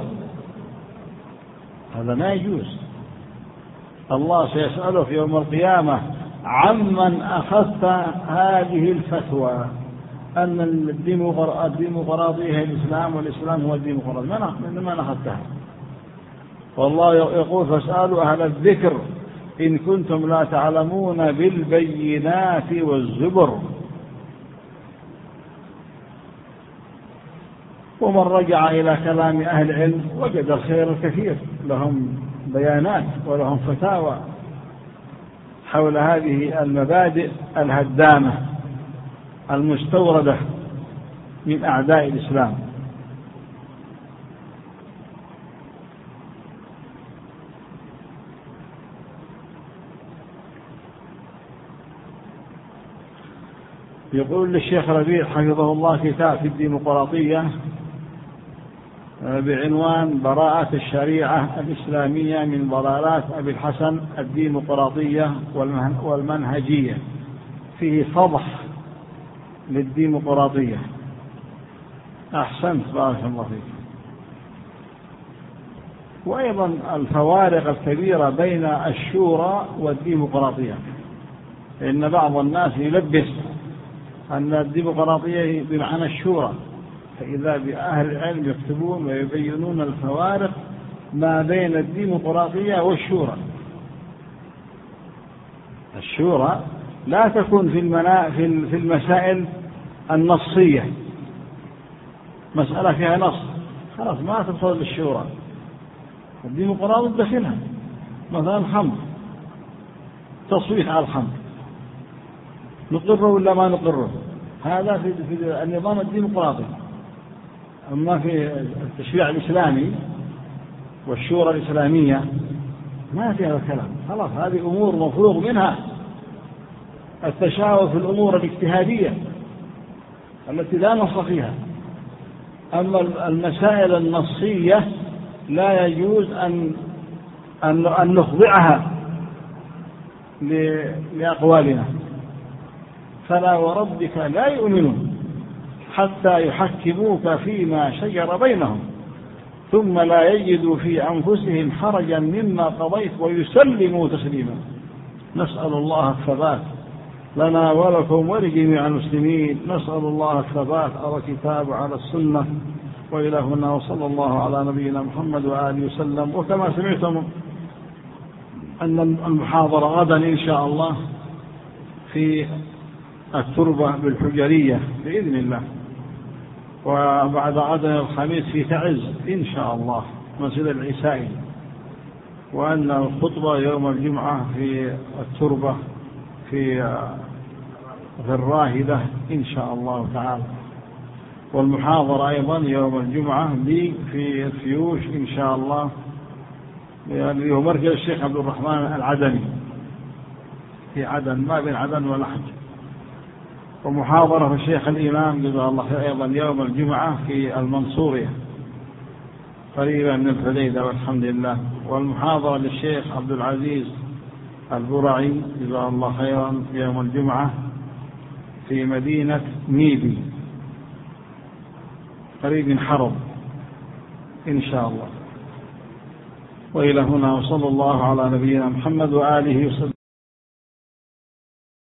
هذا ما يجوز. الله سيسأله في يوم القيامة عمن أخذت هذه الفتوى أن الديمقراطية هي الإسلام والإسلام هو الديمقراطية، من أخذتها؟ والله يقول فاسألوا أهل الذكر إن كنتم لا تعلمون بالبينات والزبر. ومن رجع إلى كلام أهل العلم وجد الخير الكثير، لهم بيانات ولهم فتاوى حول هذه المبادئ الهدامة المستوردة من أعداء الإسلام. يقول للشيخ ربيع حفظه الله كتاب في الديمقراطية بعنوان براءة الشريعة الإسلامية من ضلالات أبي الحسن الديمقراطية والمنهجية، فيه فضح للديمقراطية. أحسنت، بارك الله فيك. وأيضا الفوارق الكبيرة بين الشورى والديمقراطية، إن بعض الناس يلبس أن الديمقراطية بمعنى الشورى، فإذا بأهل العلم يكتبون ويبينون الفوارق ما بين الديمقراطية والشورى. الشورى لا تكون في المسائل النصية، مسألة فيها نص خلاص ما تدخل للشورى. الديمقراطية داخلها مثلا الخمر، تصويت على الخمر، نقره ولا ما نقره، هذا في النظام الديمقراطي. أما في التشريع الإسلامي والشورى الإسلامية ما في هذا الكلام، خلاص هذه أمور مفروغ منها. التشاور في الأمور الاجتهادية التي لا نص فيها. أما المسائل النصية لا يجوز أن نخضعها لأقوالنا. فلا وربك لا يؤمنون حتى يحكموك فيما شجر بينهم ثم لا يجدوا في أنفسهم حرجا مما قضيت ويسلموا تسليما. نسأل الله الثبات لنا ولكم ولجميع المسلمين. نسأل الله الثبات على الكتاب وعلى السنة. وإلى هنا وصلى الله على نبينا محمد وآله وسلم. وكما سمعتم أن المحاضرة غدا إن شاء الله في التربة بالحجرية بإذن الله، وبعد غدا الخميس في تعز إن شاء الله مسجد العيسائي، وأن الخطبة يوم الجمعة في التربة في الراهدة إن شاء الله تعالى، والمحاضرة أيضا يوم الجمعة لي في الفيوش إن شاء الله، يعني هو مركز الشيخ عبد الرحمن العدني في عدن، ما بين عدن والحج. ومحاضرة في الشيخ الإمام جزاه الله خير أيضا يوم الجمعة في المنصورية قريبا من الحديدة والحمد لله. والمحاضرة للشيخ عبد العزيز البرعي جزاه الله خيرا يوم الجمعة في مدينة ميبي قريب من حرب إن شاء الله. وإلى هنا وصلى الله على نبينا محمد وآله وسلم.